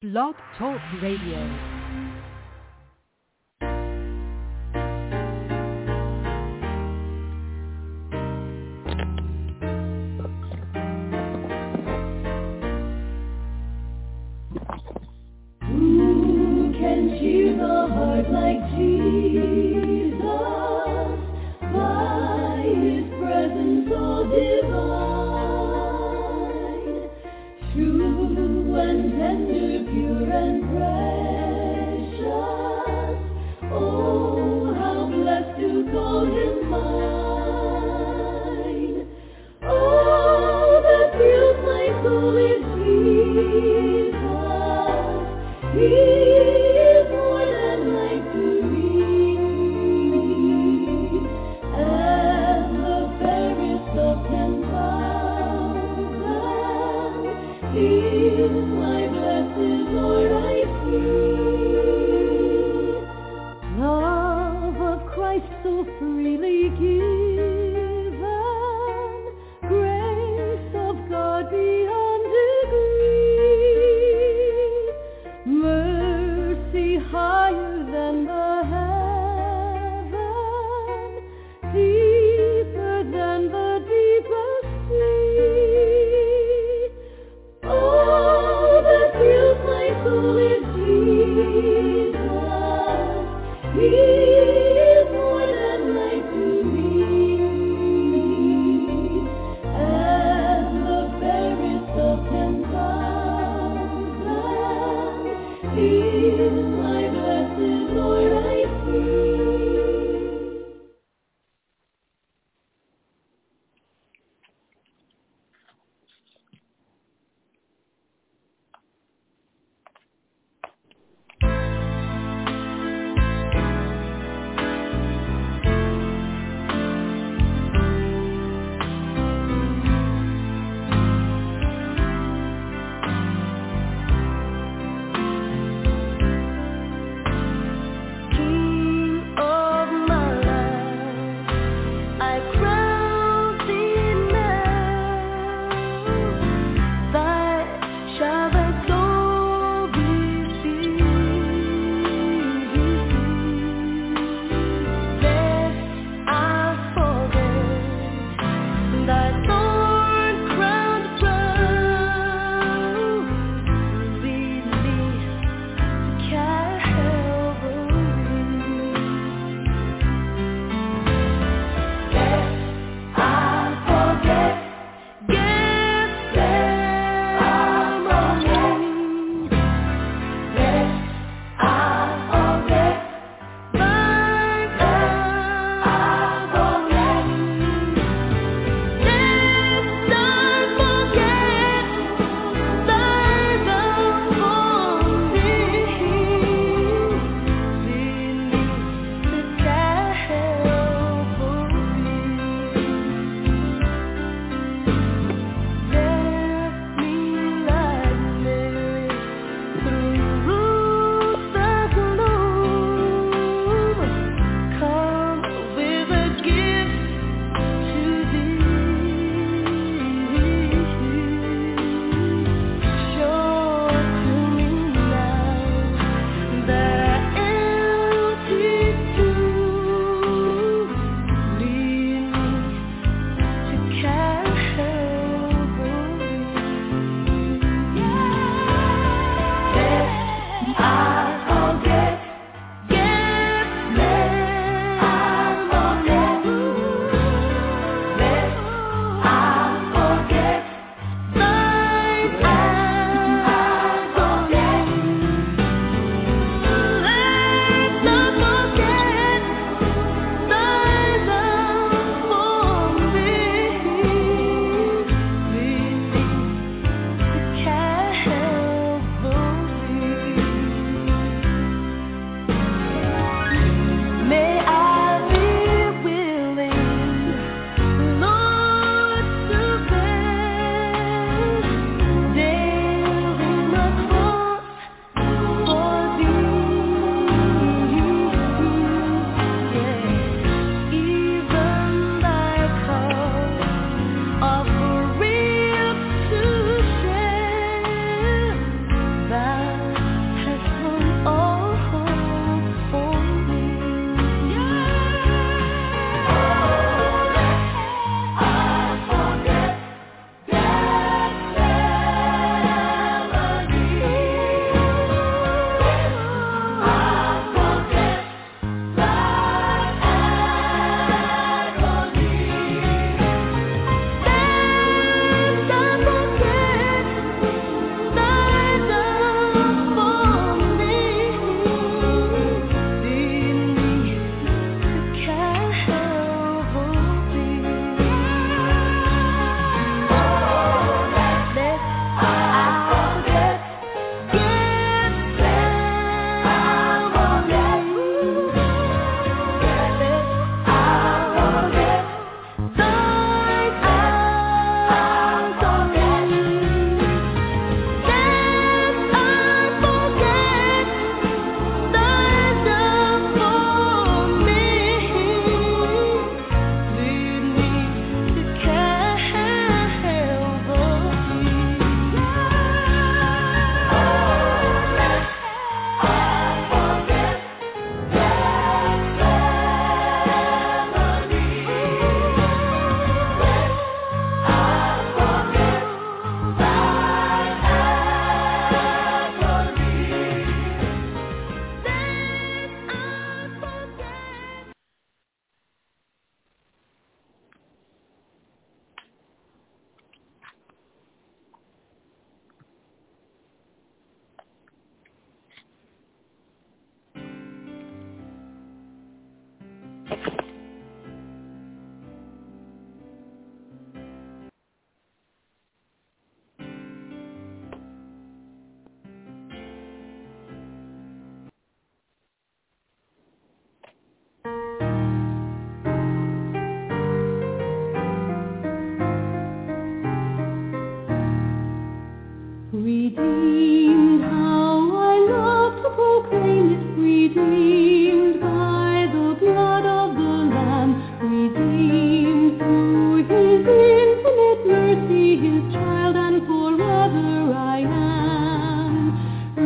Blog Talk Radio.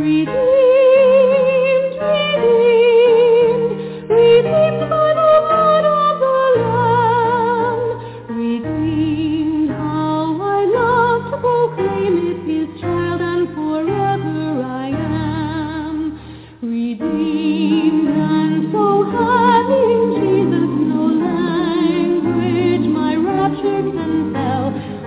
redeemed by the blood of the Lamb. Redeemed, how I love to proclaim it, His child, and forever I am. Redeemed and so happy in Jesus, no language my rapture can tell.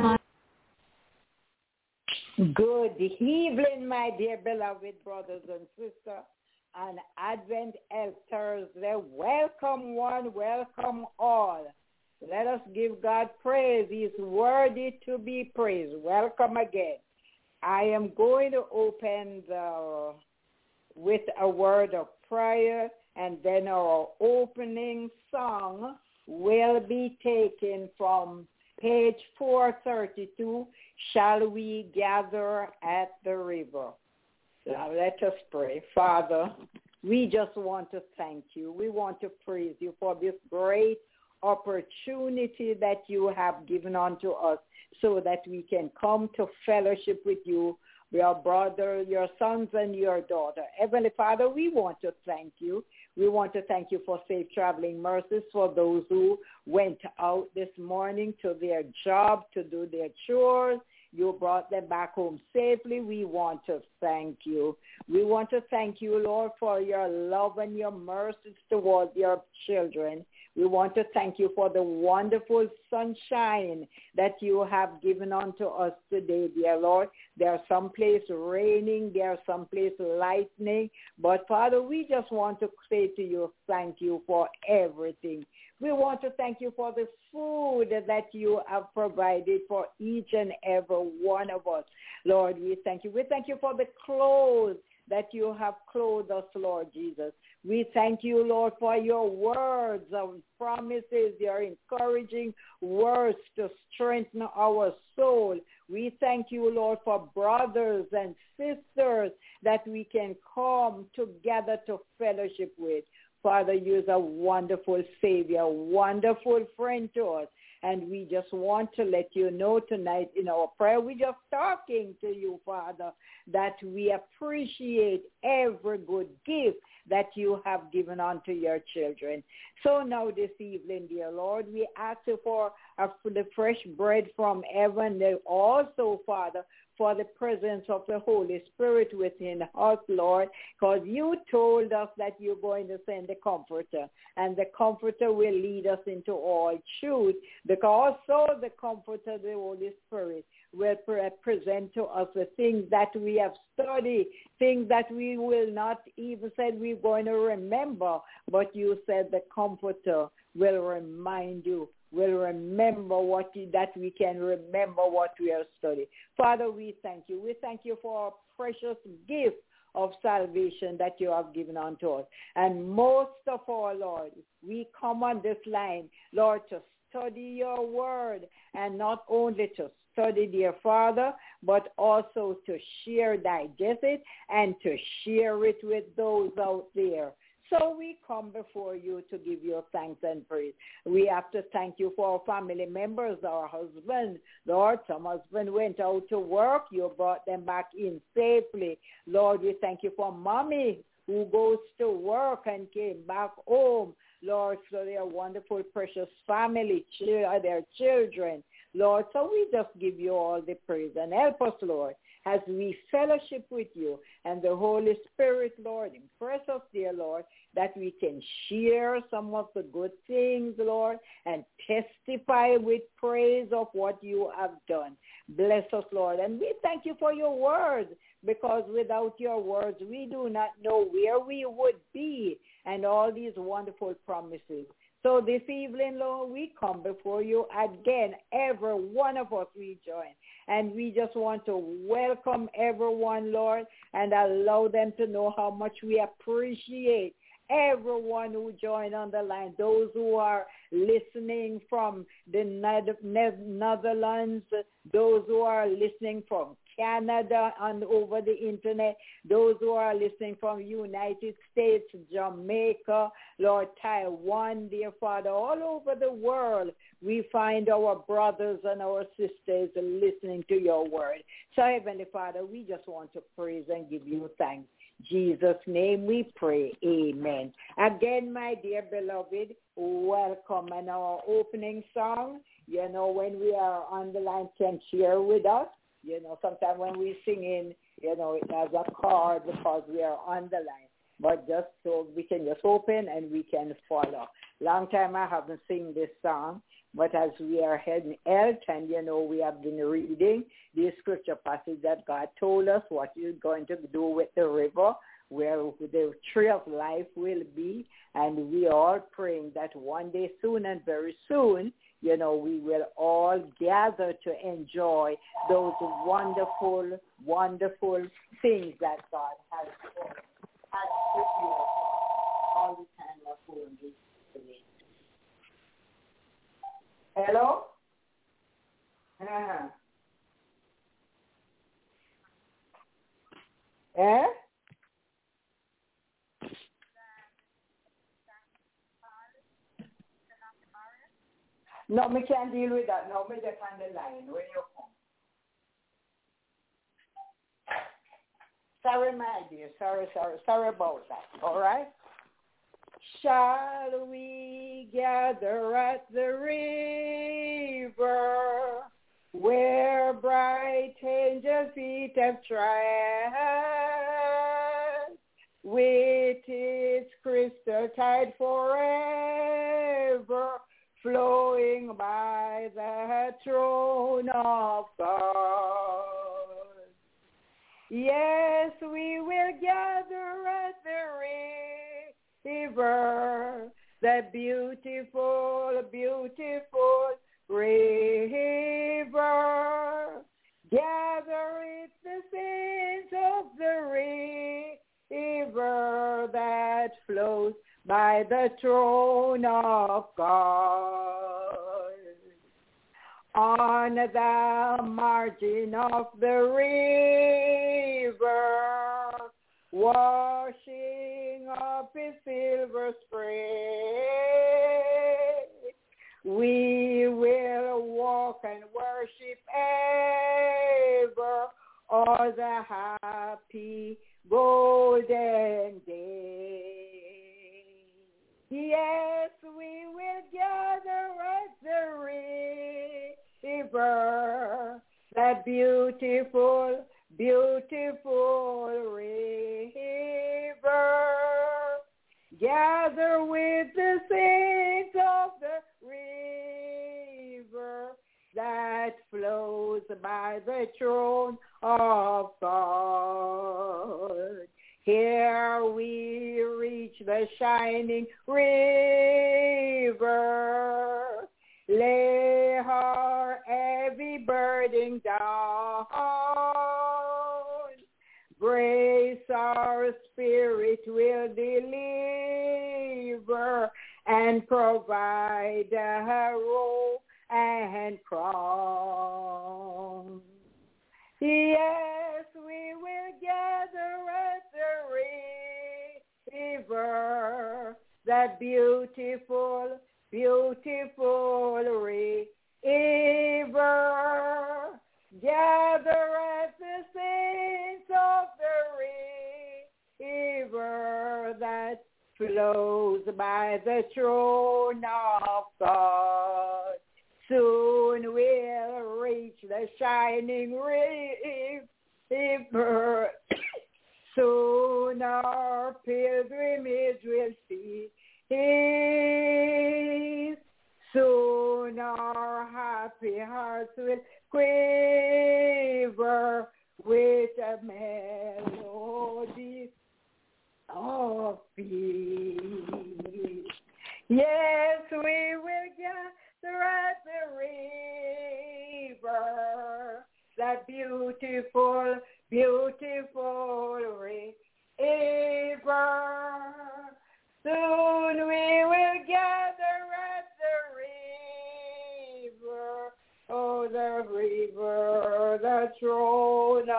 Good evening, my dear beloved brothers and sisters, and Advent Help Thursday. Welcome one, welcome all. Let us give God praise. He is worthy to be praised. Welcome again. I am going to open with a word of prayer, and then our opening song will be taken from page 432, Shall We Gather at the River? Now let us pray. Father, we just want to thank you. We want to praise you for this great opportunity that you have given unto us so that we can come to fellowship with you, your brother, your sons, and your daughter. Heavenly Father, we want to thank you. We want to thank you for safe traveling mercies for those who went out this morning to their job to do their chores. You brought them back home safely. We want to thank you. We want to thank you, Lord, for your love and your mercies towards your children. We want to thank you for the wonderful sunshine that you have given unto us today, dear Lord. There are some places raining, there are some places lightning, but Father, we just want to say to you, thank you for everything. We want to thank you for the food that you have provided for each and every one of us. Lord, we thank you. We thank you for the clothes that you have clothed us, Lord Jesus. We thank you, Lord, for your words of promises, your encouraging words to strengthen our soul. We thank you, Lord, for brothers and sisters that we can come together to fellowship with. Father, you're a wonderful Savior, wonderful friend to us. And we just want to let you know tonight in our prayer, we're just talking to you, Father, that we appreciate every good gift that you have given unto your children. So now this evening, dear Lord, we ask you for the fresh bread from heaven, and also, Father, for the presence of the Holy Spirit within us, Lord, because you told us that you're going to send the Comforter, and the Comforter will lead us into all truth, because also the Comforter, the Holy Spirit, will present to us the things that we have studied, things that we will not even say we're going to remember, but you said the Comforter will remind you, will remember that we can remember what we have studied. Father, we thank you. We thank you for our precious gift of salvation that you have given unto us. And most of all, Lord, we come on this line, Lord, to study your word, and not only to study, dear Father, but also to share, digest it, and to share it with those out there. So we come before you to give you thanks and praise. We have to thank you for our family members, our husbands. Lord, some husbands went out to work. You brought them back in safely. Lord, we thank you for mommy who goes to work and came back home. Lord, so their wonderful, precious family, their children. Lord, so we just give you all the praise, and help us, Lord, as we fellowship with you and the Holy Spirit, Lord, impress us, dear Lord, that we can share some of the good things, Lord, and testify with praise of what you have done. Bless us, Lord, and we thank you for your words, because without your words, we do not know where we would be, and all these wonderful promises. So this evening, Lord, we come before you again. Every one of us we join. And we just want to welcome everyone, Lord, and allow them to know how much we appreciate everyone who joined on the line, those who are listening from the Netherlands, those who are listening from Canada and over the internet, those who are listening from United States, Jamaica, Lord, Taiwan, dear Father, all over the world, we find our brothers and our sisters listening to your word. So, Heavenly Father, we just want to praise and give you thanks. Jesus' name we pray. Amen. Again, my dear beloved, welcome. And our opening song, when we are on the line, can share with us. Sometimes when we sing in, it has a chord because we are on the line. But just so we can just open and we can follow. Long time I haven't sing this song. But as we are heading out, and we have been reading the scripture passage that God told us what He's going to do with the river, where the tree of life will be, and we are all praying that one day soon and very soon, we will all gather to enjoy those wonderful, wonderful things that God has prepared all the time of holy. Hello? Eh? No, me can't deal with that. No, me just on the line when you come. Sorry, my dear. Sorry about that. All right? Shall we gather at the river where bright angels' feet have trod, with its crystal tide forever flowing by the throne of God? Yes, we will gather at the river, the beautiful, beautiful river. Gather it the saints of the river that flows by the throne of God. On the margin of the river, washing up his silver spray, we will walk and worship ever all the happy golden day. Yes, we will gather at the river, that beautiful, beautiful river. Gather with the saints of the river that flows by the throne of God. Here we reach the shining river, lay our heavy burden down, grace our spirit will deliver and provide a robe and crown. Yes, we will gather at the river, that beautiful, beautiful river. Gather at the saints of the river that flows by the throne of God. Soon we'll reach the shining river. Soon our pilgrimage will cease. Soon our happy hearts will quiver with a melody of peace. Yes, we will gather at the river, that beautiful, beautiful river. Soon we will gather at the river, oh, the river, the throne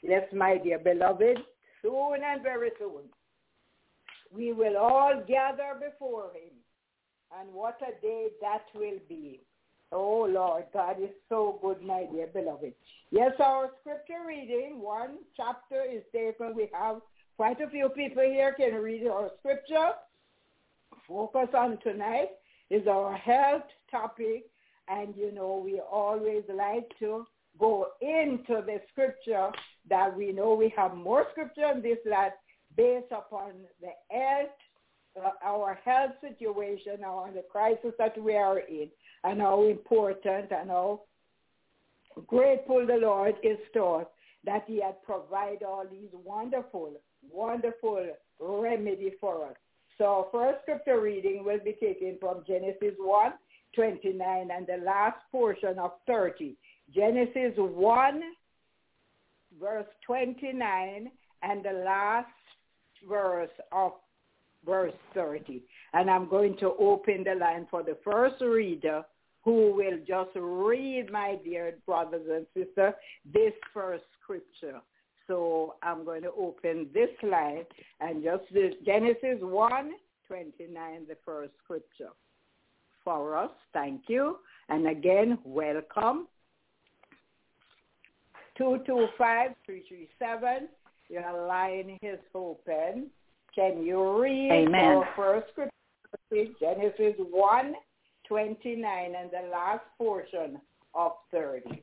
Yes, my dear beloved, soon and very soon, we will all gather before him. And what a day that will be. Oh, Lord, God is so good, my dear beloved. Yes, our scripture reading, one chapter is taken. We have quite a few people here can read our scripture. Focus on tonight is our health topic. And, we always like to go into the scripture that we know we have more scripture on this that based upon the health, our health situation, or the crisis that we are in, and how important and how grateful the Lord is to us that he had provided all these wonderful, wonderful remedy for us. So first scripture reading will be taken from Genesis 1:29 and the last portion of 30. Genesis 1, verse 29 and the last verse of verse 30. And I'm going to open the line for the first reader who will just read, my dear brothers and sisters, this first scripture. So I'm going to open this line and just this Genesis 1:29, the first scripture for us. Thank you. And again, welcome. 225-337. Your line is open. Can you read our first scripture? Genesis 1:29 and the last portion of 30.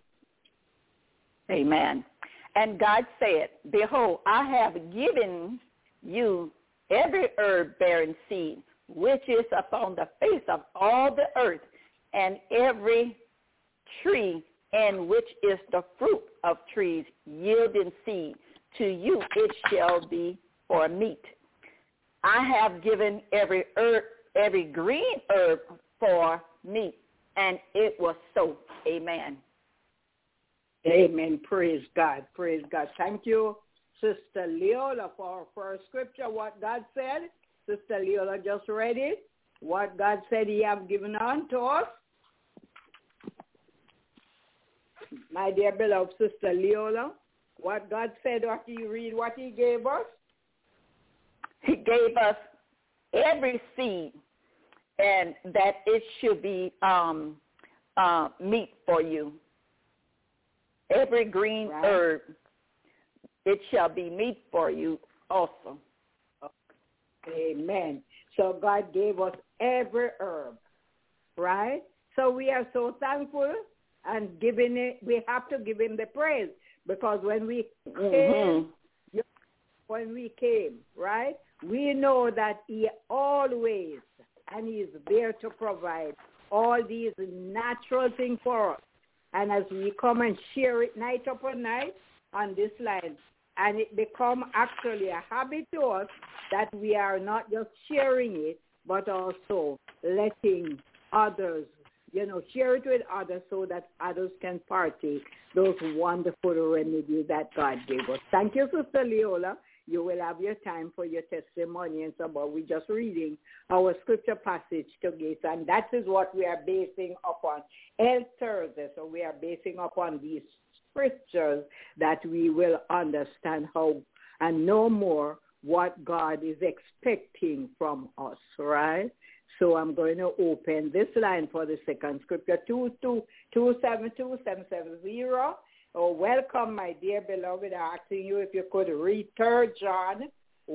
Amen. And God said, behold, I have given you every herb-bearing seed, which is upon the face of all the earth, and every tree in which is the fruit of trees yielding seed. To you it shall be for meat. I have given every green herb for meat, and it was so. Amen. Amen. Praise God. Praise God. Thank you, Sister Leola, for our first scripture. What God said, Sister Leola just read it. What God said he have given unto us. My dear beloved Sister Leola, what God said, what you read, what he gave us? He gave us every seed, and that it should be meat for you. Every green herb, it shall be meat for you also. Amen. So God gave us every herb, right? So we are so thankful and giving it. We have to give him the praise because when we came, right? We know that he always and he is there to provide all these natural things for us. And as we come and share it night upon night on this line, and it become actually a habit to us that we are not just sharing it, but also letting others, share it with others so that others can partake those wonderful remedies that God gave us. Thank you, Sister Leola. You will have your time for your testimony and so, but we're just reading our scripture passage together, and that is what we are basing upon. El Thursday, so we are basing upon these scriptures that we will understand how and know more what God is expecting from us, right? So I'm going to open this line for the second scripture, 272-770. Oh, welcome, my dear beloved. I'm asking you if you could read 3 John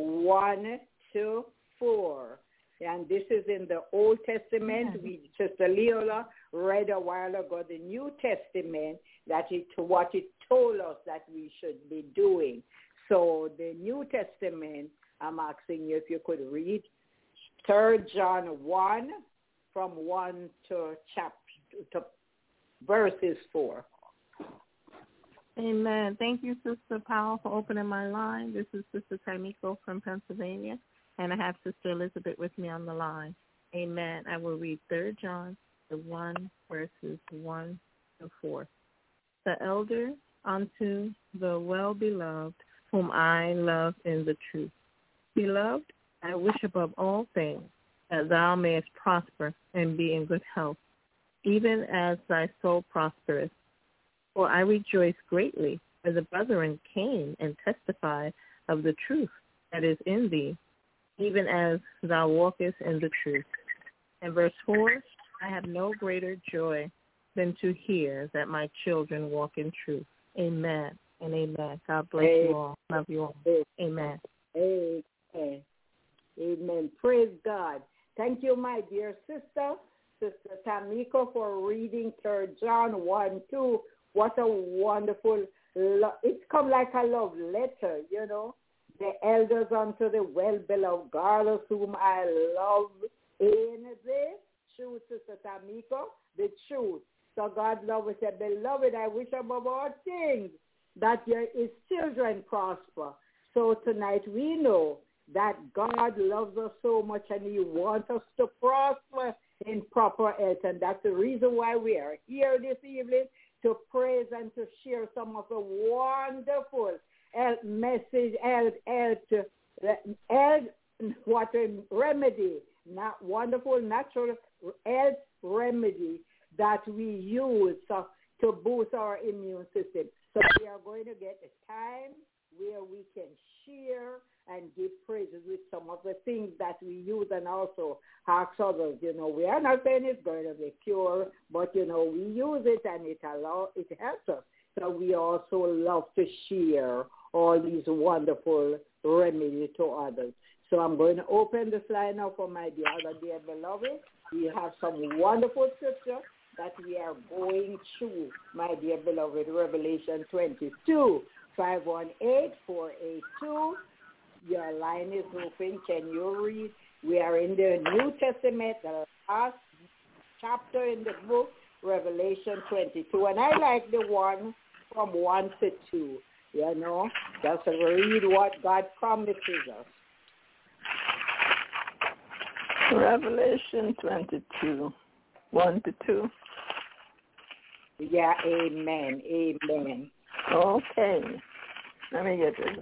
1-4. And this is in the Old Testament. Sister Leola read a while ago the New Testament, what it told us that we should be doing. So the New Testament, I'm asking you if you could read 3 John 1 from 1 to verses 4. Amen. Thank you, Sister Powell, for opening my line. This is Sister Tamiko from Pennsylvania, and I have Sister Elizabeth with me on the line. Amen. I will read 3 John 1, verses 1 to 4. The elder unto the well-beloved, whom I love in the truth. Beloved, I wish above all things that thou mayest prosper and be in good health, even as thy soul prospereth. For I rejoice greatly where the brethren came and testified of the truth that is in thee, even as thou walkest in the truth. And verse 4, I have no greater joy than to hear that my children walk in truth. Amen and amen. God bless you all. Love you all. Amen. Amen. Amen. Praise God. Thank you, my dear sister, Sister Tamiko, for reading 3 John 1:2. What a wonderful, it's come like a love letter, you know. The elders unto the well-beloved Garland, whom I love in the truth, Sister Tamiko, the truth. So God love us, beloved, I wish above all things that his children prosper. So tonight we know that God loves us so much and he wants us to prosper in proper health. And that's the reason why we are here this evening, to praise and to share some of the wonderful health message, what a remedy, not wonderful natural health remedy that we use to boost our immune system. So we are going to get a time where we can share and give praises with some of the things that we use, and also ask others. You know, we are not saying it's going to be pure, but, you know, we use it and it helps us. So we also love to share all these wonderful remedies to others. So I'm going to open this line now for my dear beloved. We have some wonderful scripture that we are going through, my dear beloved. Revelation 22, 518-482. Your line is open. Can you read? We are in the New Testament, the last chapter in the book, Revelation 22. And I like the one from 1 to 2. You know, just read what God promises us. Revelation 22, 1 to 2. Yeah, amen, amen. Okay. Let me get this.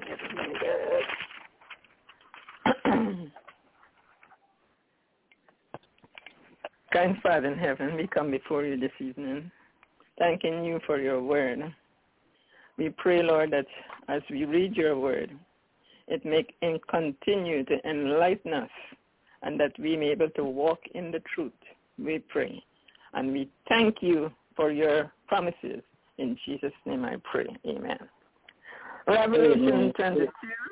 Kind Father in heaven, we come before you this evening, thanking you for your word. We pray, Lord, that as we read your word, it may continue to enlighten us, and that we may be able to walk in the truth, we pray. And we thank you for your promises. In Jesus' name I pray. Amen. Revelation 22,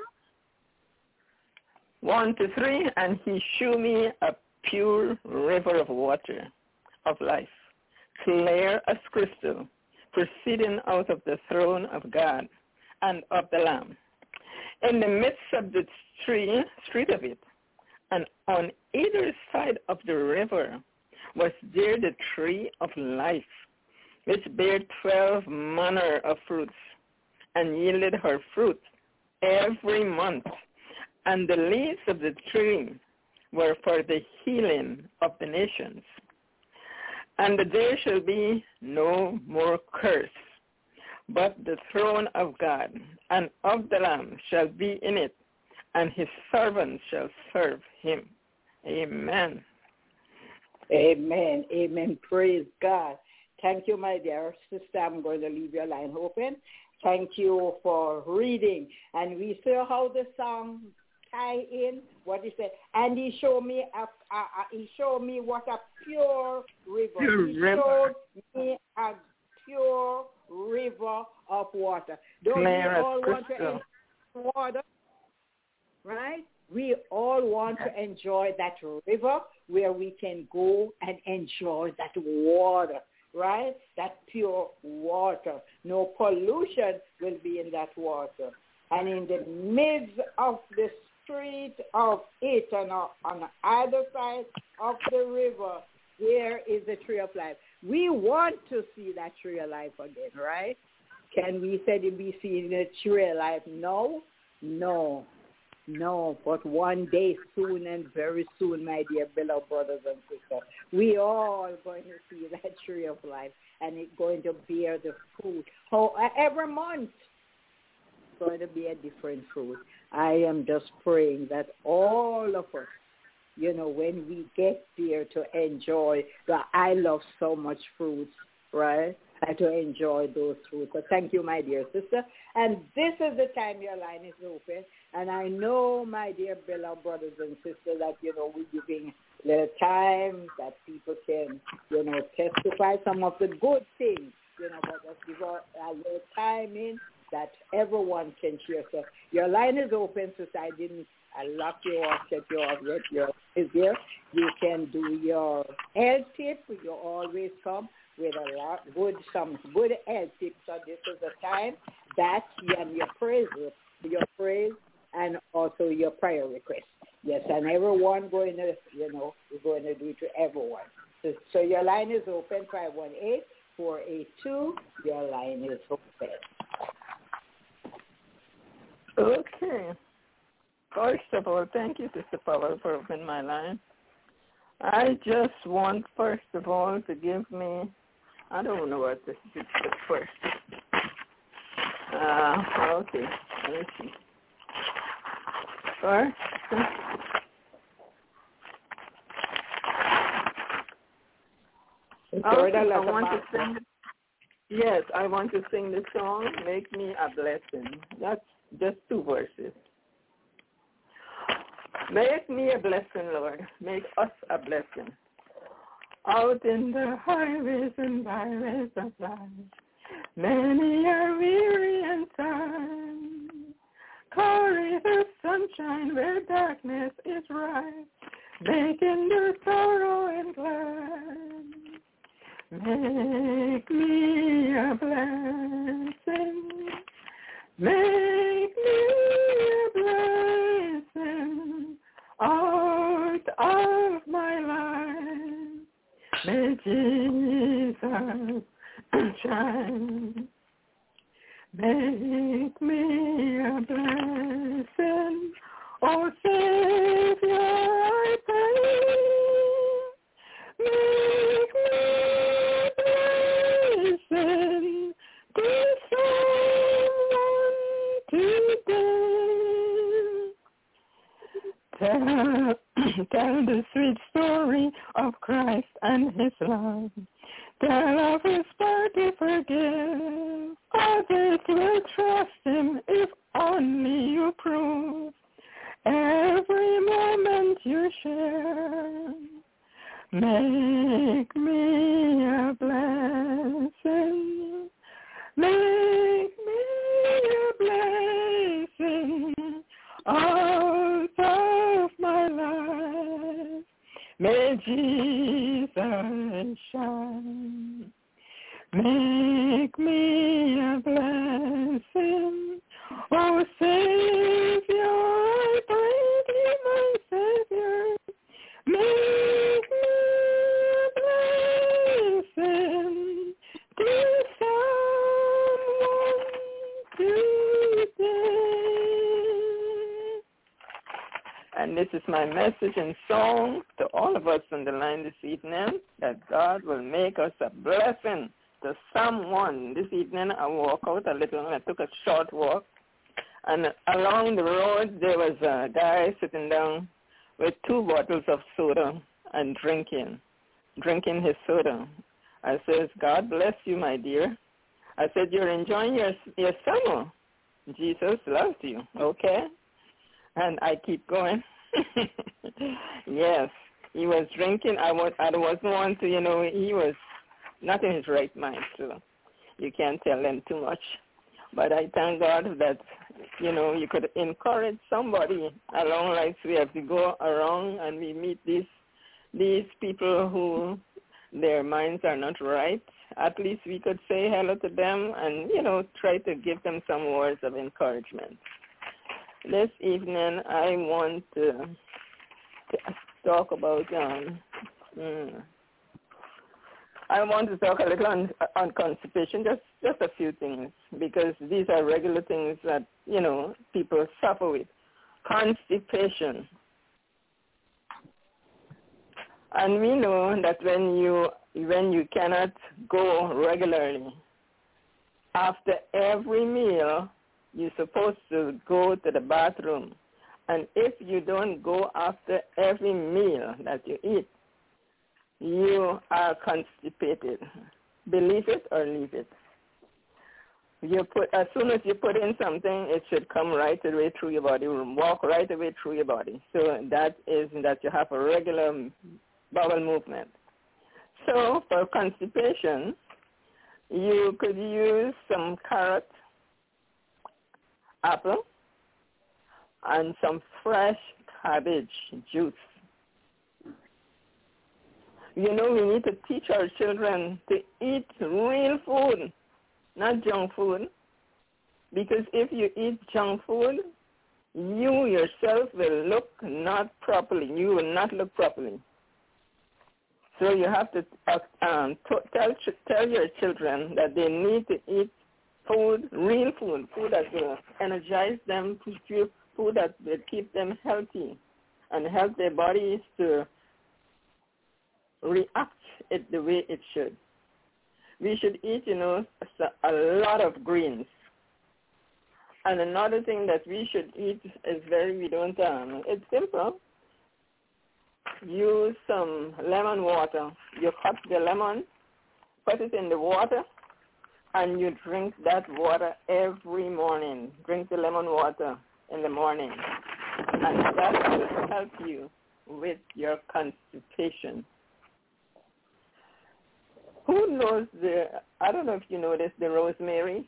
1 to 3, and he shewed me a pure river of water of life, clear as crystal, proceeding out of the throne of God and of the Lamb. In the midst of the street of it, and on either side of the river was there the tree of life, which bare 12 manner of fruits, and yielded her fruit every month. And the leaves of the tree were for the healing of the nations. And there shall be no more curse, but the throne of God and of the Lamb shall be in it, and his servants shall serve him. Amen. Amen. Amen. Praise God. Thank you, my dear sister. I'm going to leave your line open. Thank you for reading. And we saw how the song tie in what he said. And he showed me what a pure river. He showed me a pure river of water. Don't we all want to enjoy water? Right? We all want to enjoy that river where we can go and enjoy that water, right? That pure water. No pollution will be in that water. And in the midst of the street of it, and on either side of the river, there is the tree of life. We want to see that tree of life again, right? Can we say to be seeing the tree of life? No, but one day soon, and very soon, my dear beloved brothers and sisters, we all going to see that tree of life, and it's going to bear the fruit. Every month, it's going to be a different fruit. I am just praying that all of us, you know, when we get there to enjoy, I love so much fruits, right? and to enjoy those fruits. So thank you, my dear sister. And this is the time your line is open. And I know, my dear beloved brothers and sisters, that, we're giving little time that people can, testify some of the good things, but just give a little time in that everyone can share. So your line is open, sister. I lock you off, check you off yet. Is here. You can do your L tip. You always come with some good L tips. So this is the time that your praise and also your prayer request. Yes, and everyone going to, we're going to do it to everyone. So your line is open, 518-482. Your line is open. Okay. First of all, thank you, Sister Powell, for opening my line. I just want, first of all, to give me, I don't know what this is first. Okay, let's see. First, I want to sing the song, Make Me a Blessing. That's just 2 verses. Make me a blessing, Lord. Make us a blessing. Out in the highways and byways of life, many are weary and tired. Carry the sunshine where darkness is rife, making their sorrow and glad. Make me a blessing. Make me a blessing out of my life. May Jesus shine. Make me a blessing, oh Savior, I pray. Make me a blessing to someone today. Tell the sweet story of Christ and his love. Tell of his power to forgive. Others will trust him if only you prove every moment you share. Make me a blessing. Make me a blessing out of my life. May Jesus shine. Make me a blessing. Oh, Savior, I pray thee, my Savior. Make me a blessing to someone today. And this is my message and song to all of us on the line this evening, that God will make us a blessing to someone. This evening I walked out a little and I took a short walk. And along the road there was a guy sitting down with 2 bottles of soda and drinking his soda. I says, God bless you, my dear. I said, you're enjoying your summer. Jesus loves you, okay? And I keep going. Yes, he was drinking. I wasn't one to, he was not in his right mind, so you can't tell them too much. But I thank God that, you could encourage somebody along life's way as we go around and we meet these people who their minds are not right. At least we could say hello to them and, try to give them some words of encouragement. This evening I want to talk about, I want to talk a little on constipation, just a few things, because these are regular things that, people suffer with. Constipation. And we know that when you cannot go regularly, after every meal, you're supposed to go to the bathroom. And if you don't go after every meal that you eat, you are constipated. Believe it or leave it. As soon as you put in something, it should come right away through your body, walk right away through your body. So that is that you have a regular bowel movement. So for constipation, you could use some carrot, apple, and some fresh cabbage juice. You know, we need to teach our children to eat real food, not junk food, because if you eat junk food, you yourself will look not properly. You will not look properly. So you have to tell your children that they need to eat food, real food, food that will energize them, food that will keep them healthy and help their bodies to react it the way it should. We should eat, a lot of greens. And another thing that we should eat is it's simple. Use some lemon water. You cut the lemon, put it in the water, and you drink that water every morning. Drink the lemon water in the morning. And that will help you with your constipation. Who knows I don't know if you know this, the rosemary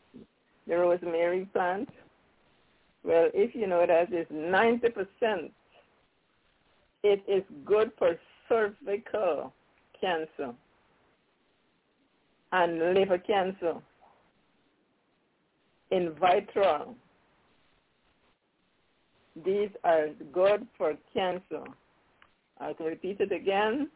plant? Well, if you know that it's 90%, it is good for cervical cancer and liver cancer, in vitro. These are good for cancer. I can repeat it again.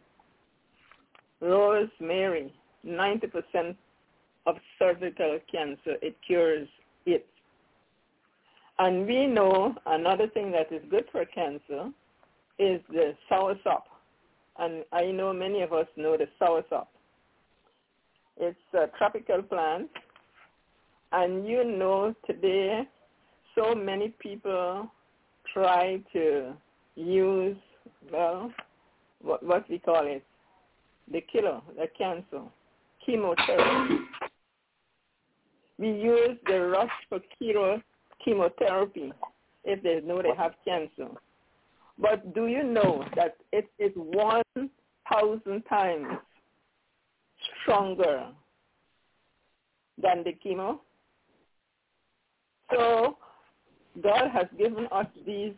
Rosemary, 90% of cervical cancer, it cures it. And we know another thing that is good for cancer is the soursop. And I know many of us know the soursop. It's a tropical plant. And today so many people try to use, what we call it, the cancer, chemotherapy. We use the rush for chemotherapy if they know they have cancer. But do you know that it is 1,000 times stronger than the chemo? So God has given us these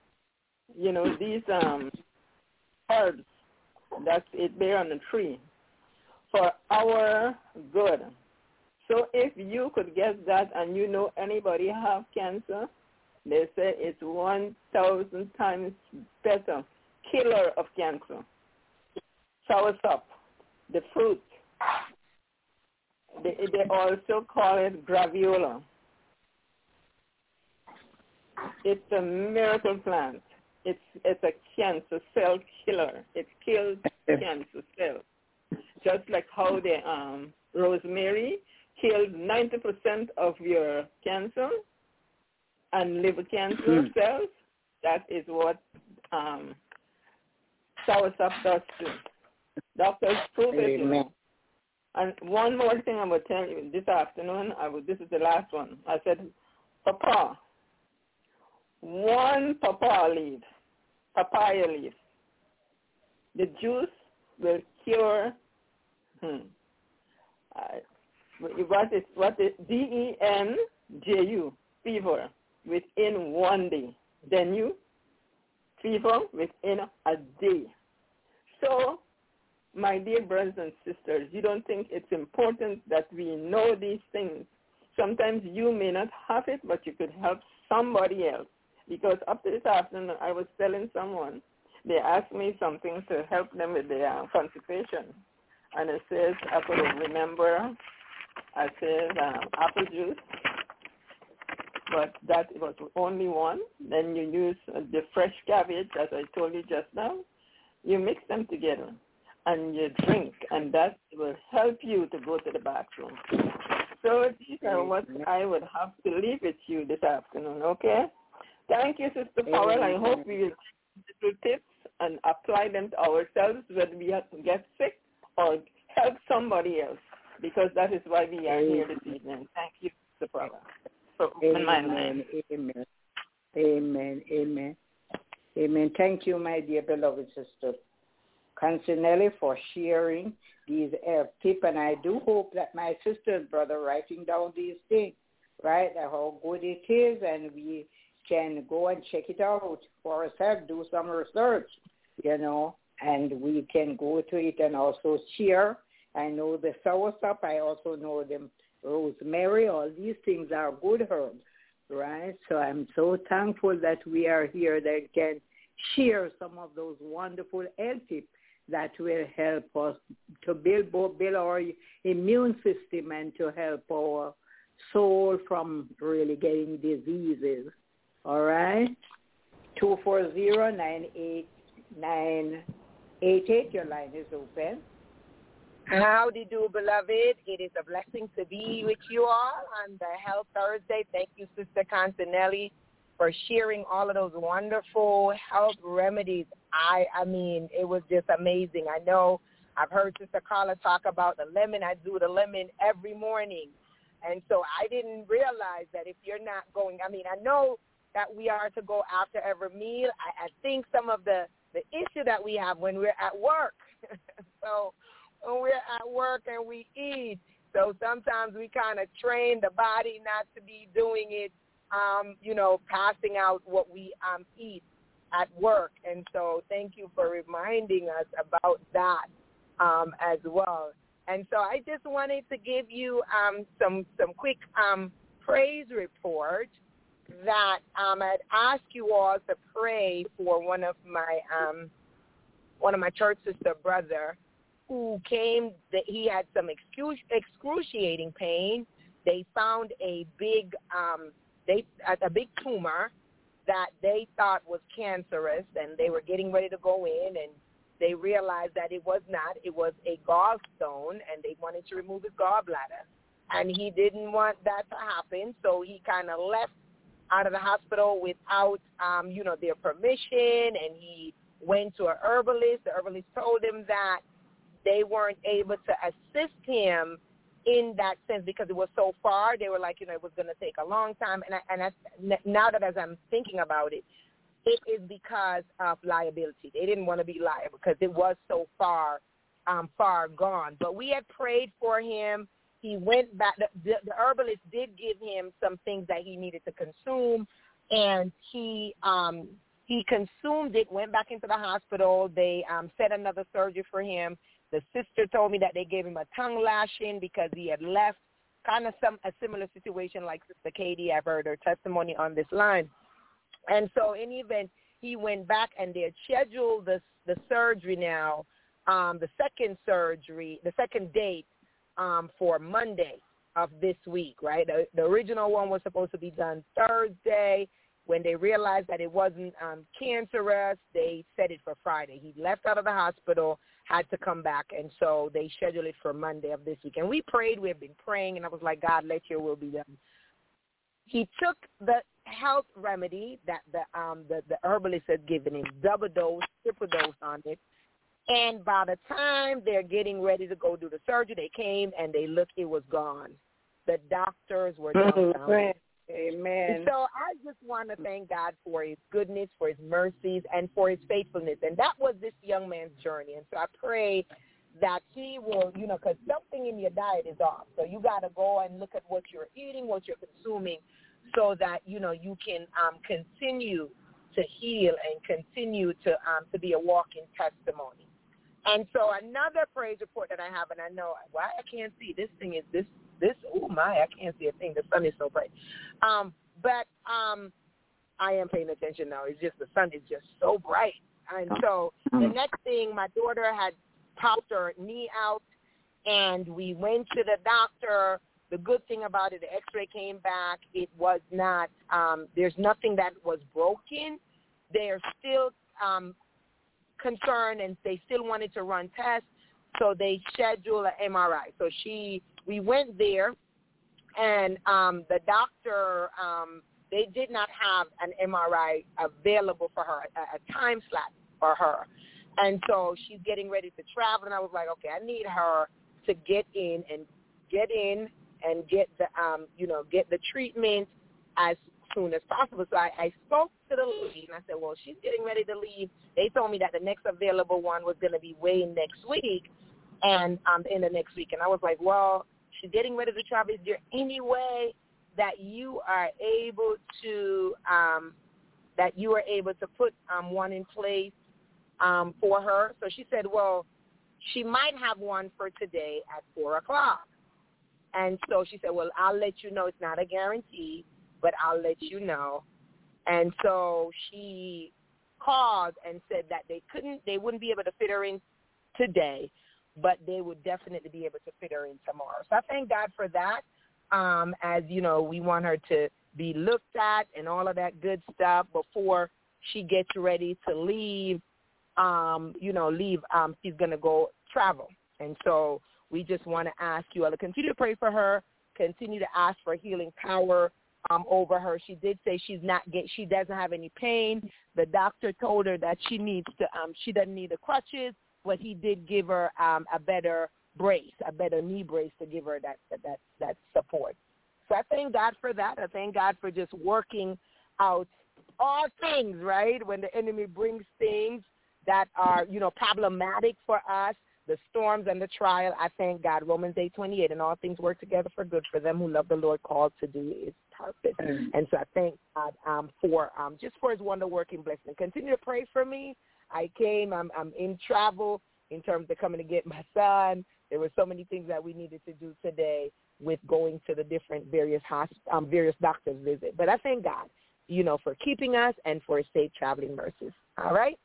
herbs that it bear on the tree for our good. So if you could get that and anybody have cancer, they say it's 1,000 times better, killer of cancer. Soursop, the fruit. They also call it graviola. It's a miracle plant. It's a cancer cell killer. It kills cancer cells. Just like how the rosemary kills 90% of your cancer and liver cancer cells. That is what soursop does too. Doctors prove it. And one more thing I will tell you this afternoon. This is the last one. I said, pawpaw. One papaya leaf. The juice will cure. What is DENJU, fever, within 1 day. Dengue, fever within a day. So, my dear brothers and sisters, you don't think it's important that we know these things. Sometimes you may not have it, but you could help somebody else. Because up to this afternoon, I was telling someone, they asked me something to help them with their constipation. And it says, I could remember, I said apple juice, but that was only one. Then you use the fresh cabbage, as I told you just now. You mix them together and you drink, and that will help you to go to the bathroom. So these are what I would have to leave with you this afternoon, okay? Thank you, Sister Powell. I hope we will take little tips and apply them to ourselves when we have to get sick or help somebody else, because that is why we are here this evening. Thank you, Sister Brother. So, amen, amen, amen, amen, amen. Thank you, my dear beloved sister Consinelli, for sharing these tips, and I do hope that my sister and brother writing down these things, right, how good it is, and we can go and check it out for ourselves, do some research, and we can go to it and also share. I know the soursop, I also know the rosemary, all these things are good herbs, right? So I'm so thankful that we are here that can share some of those wonderful health tips that will help us to build our immune system and to help our soul from really getting diseases. All right? 240-98988. Your line is open. Howdy do, beloved. It is a blessing to be with you all on the Health Thursday. Thank you, Sister Consinelli, for sharing all of those wonderful health remedies. I mean, it was just amazing. I know I've heard Sister Carla talk about the lemon. I do the lemon every morning. And so I didn't realize that if you're not going, I mean, I know that we are to go after every meal. I think some of the issue that we have when we're at work. So when we're at work and we eat, so sometimes we kind of train the body not to be doing it, passing out what we eat at work. And so thank you for reminding us about that as well. And so I just wanted to give you some quick praise report that I'd ask you all to pray for one of my church sister brother who came. That he had some excruciating pain. They found a big tumor that they thought was cancerous, and they were getting ready to go in, and they realized that it was not. It was a gallstone, and they wanted to remove his gallbladder. And he didn't want that to happen, so he kind of left out of the hospital without, their permission, and he went to a herbalist. The herbalist told him that they weren't able to assist him in that sense because it was so far. They were like, it was going to take a long time. And now that as I'm thinking about it, it is because of liability. They didn't want to be liable because it was so far gone. But we had prayed for him. He went back. The herbalist did give him some things that he needed to consume, and he consumed it, went back into the hospital. They set another surgery for him. The sister told me that they gave him a tongue lashing because he had left kind of a similar situation like Sister Katie. I've heard her testimony on this line. And so in the event, he went back and they had scheduled the surgery now, the second date for Monday of this week, right? The original one was supposed to be done Thursday. When they realized that it wasn't cancerous, they set it for Friday. He left out of the hospital, had to come back, and so they scheduled it for Monday of this week. And we prayed. We have been praying, and I was like, God, let your will be done. He took the health remedy that the herbalist had given him, double dose, triple dose on it. And by the time they're getting ready to go do the surgery, they came and they looked, it was gone. The doctors were dumbfounded. Amen. And so I just want to thank God for his goodness, for his mercies, and for his faithfulness. And that was this young man's journey. And so I pray that he will, because something in your diet is off. So you got to go and look at what you're eating, what you're consuming, so that, you can continue to heal and continue to be a walking testimony. And so another praise report that I have, and I know why I can't see this thing is this, oh my, I can't see a thing. The sun is so bright. But I am paying attention now. It's just the sun is just so bright. And so the next thing, my daughter had popped her knee out, and we went to the doctor. The good thing about it, the x-ray came back. It was not, there's nothing that was broken. They're still concerned, and they still wanted to run tests, so they scheduled an MRI. So we went there, and the doctor, they did not have an MRI available for her, a time slot for her. And so she's getting ready to travel, and I was like, okay, I need her to get in and get the get the treatment as soon as possible. So I spoke to the lady and I said, well, she's getting ready to leave. They told me that the next available one was going to be way next week and the end of next week. And I was like, well, she's getting ready to travel. Is there any way that you are able to put one in place for her? So she said, well, she might have one for today at 4 o'clock. And so she said, well, I'll let you know. It's not a guarantee, but I'll let you know. And so she called and said that they wouldn't be able to fit her in today, but they would definitely be able to fit her in tomorrow. So I thank God for that. As you know, we want her to be looked at and all of that good stuff before she gets ready to leave. She's going to go travel. And so we just want to ask you all to continue to pray for her, continue to ask for healing power over her. She did say she doesn't have any pain. The doctor told her that she doesn't need the crutches, but he did give her a better knee brace to give her that support. So I thank God for that. I thank God for just working out all things, right? When the enemy brings things that are, problematic for us, the storms and the trial, I thank God. Romans 8:28, and all things work together for good for them who love the Lord, called to do his purpose. And so I thank God for his wonder-working blessing. Continue to pray for me. I'm in travel in terms of coming to get my son. There were so many things that we needed to do today with going to the different various doctors' visits. But I thank God, for keeping us and for his safe traveling mercies. All right?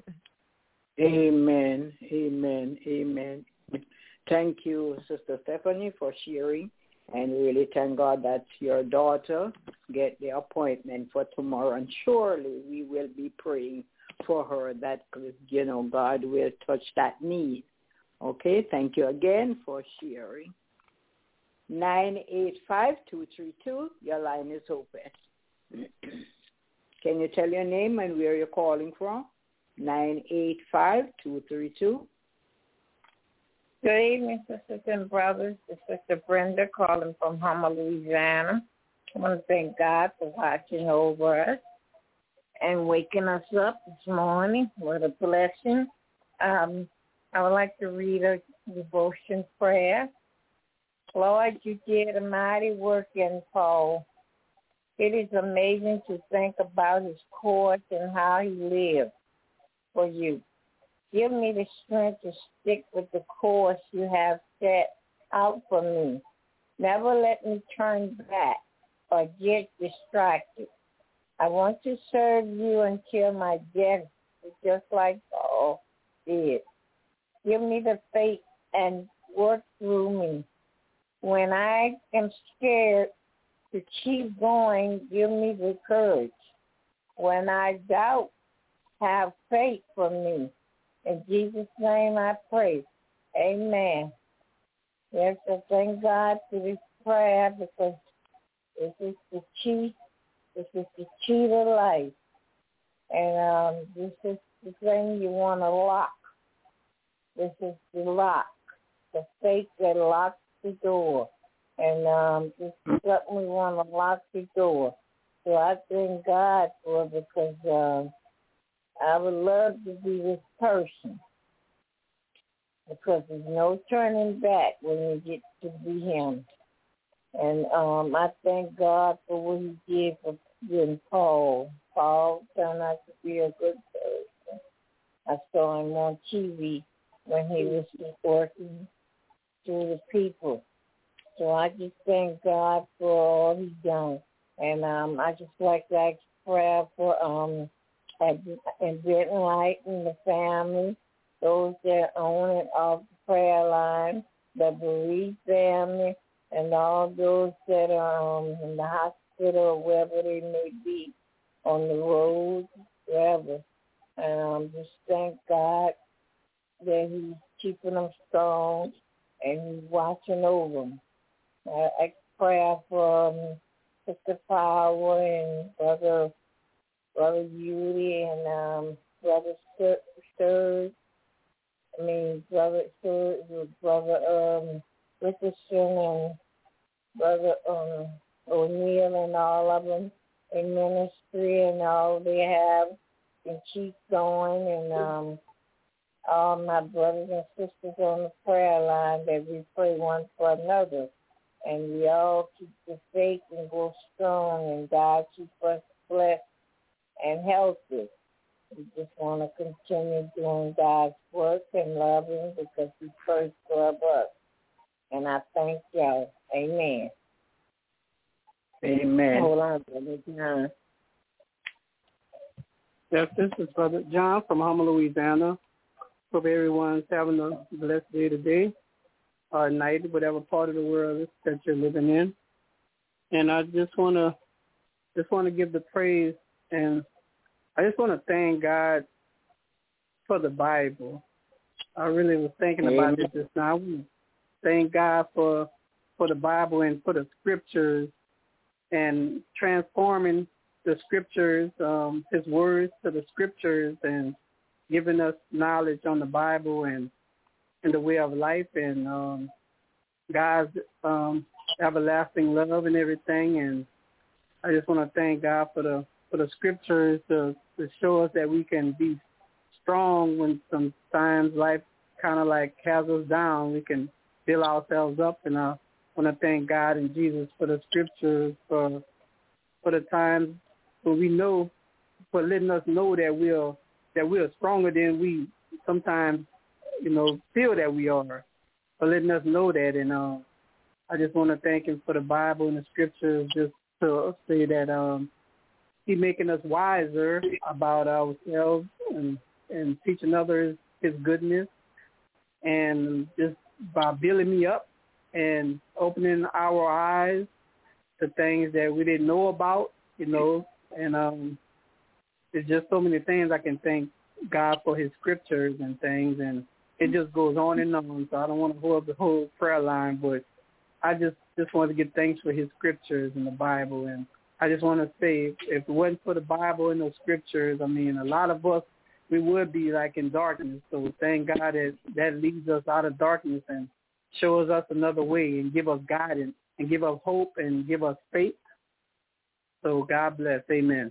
Amen, amen, amen. Thank you, Sister Stephanie, for sharing. And really thank God that your daughter get the appointment for tomorrow. And surely we will be praying for her that, God will touch that need. Okay, thank you again for sharing. 985-232, your line is open. Can you tell your name and where you're calling from? 985-232. Good evening, sisters and brothers. This is Sister Brenda calling from Homer, Louisiana. I want to thank God for watching over us and waking us up this morning. What a blessing. I would like to read a devotion prayer. Lord, you did a mighty work in Paul. It is amazing to think about his course and how he lived for you. Give me the strength to stick with the course you have set out for me. Never let me turn back or get distracted. I want to serve you until my death, just like Paul did. Give me the faith and work through me. When I am scared to keep going, give me the courage. When I doubt, have faith for me. In Jesus' name I pray. Amen. Yes, I thank God for this prayer because this is the key. This is the key to life. And this is the thing you want to lock. This is the lock. The faith that locks the door. And this is something we want to lock the door. So I thank God for it because I would love to be this person because there's no turning back when you get to be him. And I thank God for what he did for Paul. Paul turned out to be a good person. I saw him on TV when he was working through the people. So I just thank God for all he's done. And I just like to ask prayer for and Britain Light and the family, those that own it off the prayer line, the bereaved family, and all those that are in the hospital or wherever they may be, on the road, wherever. And just thank God that he's keeping them strong and he's watching over them. I ask prayer for Sister Power and Brother Yuri and Brother Sturge Brother Stewart, Brother Richardson, and Brother O'Neill, and all of them in ministry, and all they have, and keep going, and all my brothers and sisters on the prayer line, that we pray one for another, and we all keep the faith and go strong, and God keep us blessed and healthy. We just want to continue doing God's work and love Him because He first loved us. And I thank y'all. Amen. Amen. Hold on, Brother John. Yes, this is Brother John from Houma, Louisiana. Hope everyone's having a blessed day today or night, whatever part of the world that you're living in. And I just want to give the praise, and I just want to thank God for the Bible. I really was thinking about it just now. Thank God for the Bible and for the scriptures and transforming the scriptures, His words to the scriptures, and giving us knowledge on the Bible and the way of life, and God's everlasting love and everything. And I just want to thank God for the scriptures to show us that we can be strong when sometimes life kind of like has us down. We can build ourselves up, and I want to thank God and Jesus for the scriptures, for the times when we know, for letting us know that we're stronger than we sometimes, feel that we are, for letting us know that. And I just want to thank Him for the Bible and the scriptures, just to say that He's making us wiser about ourselves and teaching others His goodness, and just by building me up and opening our eyes to things that we didn't know about, and there's just so many things I can thank God for His scriptures and things, and it just goes on and on. So I don't want to hold up the whole prayer line, but I just want to give thanks for His scriptures in the Bible. And I just want to say, if it wasn't for the Bible and those scriptures, a lot of us, we would be like in darkness. So thank God that leads us out of darkness and shows us another way and give us guidance and give us hope and give us faith. So God bless. Amen.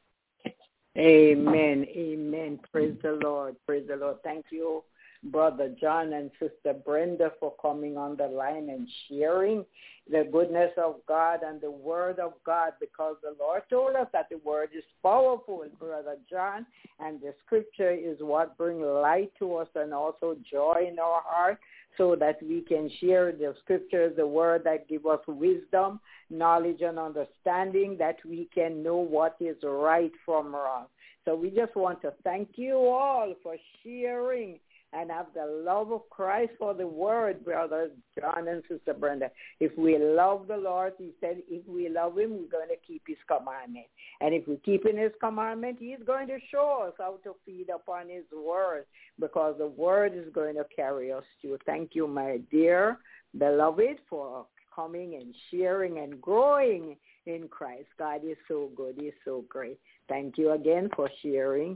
Amen. Amen. Praise the Lord. Praise the Lord. Thank you, Brother John and Sister Brenda, for coming on the line and sharing the goodness of God and the Word of God, because the Lord told us that the Word is powerful, Brother John, and the Scripture is what brings light to us and also joy in our heart, so that we can share the Scriptures, the Word that give us wisdom, knowledge, and understanding, that we can know what is right from wrong. So we just want to thank you all for sharing and have the love of Christ for the Word, Brother John and Sister Brenda. If we love the Lord, He said, if we love Him, we're going to keep His commandment. And if we keep in His commandment, He's going to show us how to feed upon His Word, because the Word is going to carry us through. Thank you, my dear beloved, for coming and sharing and growing in Christ. God is so good. He's so great. Thank you again for sharing.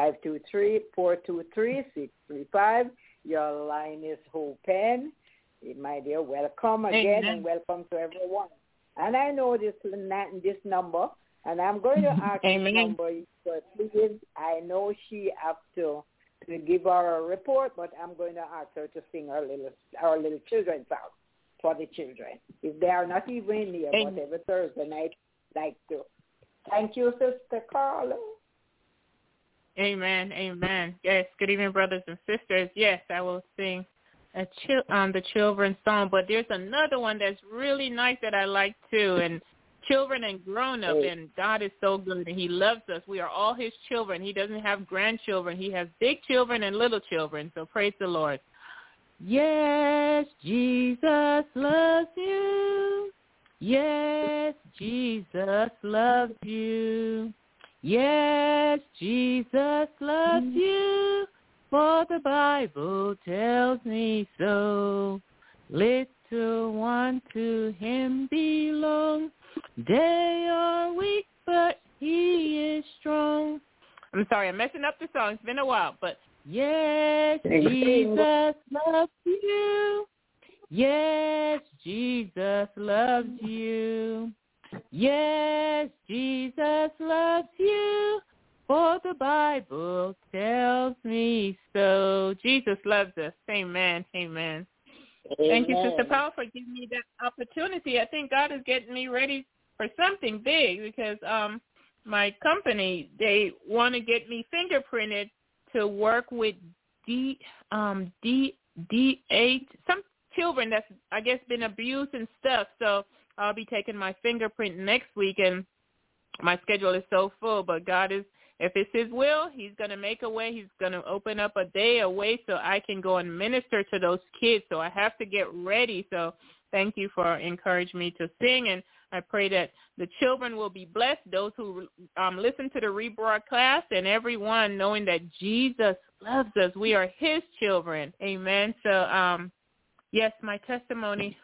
523-423-635. Your line is open. My dear, welcome again. Amen. And welcome to everyone. And I know this number, and I'm going to ask this number, but please, I know she has to give her a report, but I'm going to ask her to sing our little children's song for the children. If they are not even here, but every Thursday night, like to. Thank you, Sister Carla. Amen. Amen. Yes. Good evening, brothers and sisters. Yes, I will sing the children's song, but there's another one that's really nice that I like too, and children and grown-up, and God is so good, and He loves us. We are all His children. He doesn't have grandchildren. He has big children and little children, so praise the Lord. Yes, Jesus loves you. Yes, Jesus loves you. Yes, Jesus loves you, for the Bible tells me so. Little one to Him belong. They are weak, but He is strong. I'm sorry, I'm messing up the song. It's been a while, but Yes, Jesus loves you. Yes, Jesus loves you. Yes, Jesus loves you. For the Bible tells me so. Jesus loves us. Amen. Amen. Thank you, Sister Paul, for giving me that opportunity. I think God is getting me ready for something big because my company, they want to get me fingerprinted to work with D8, some children that's, I guess, been abused and stuff. So I'll be taking my fingerprint next week, and my schedule is so full. But God is, if it's his will, he's going to make a way. He's going to open up a day, a way so I can go and minister to those kids. So I have to get ready. So thank you for encouraging me to sing. And I pray that the children will be blessed, those who listen to the rebroadcast, and everyone knowing that Jesus loves us. We are his children. Amen. So, yes, my testimony,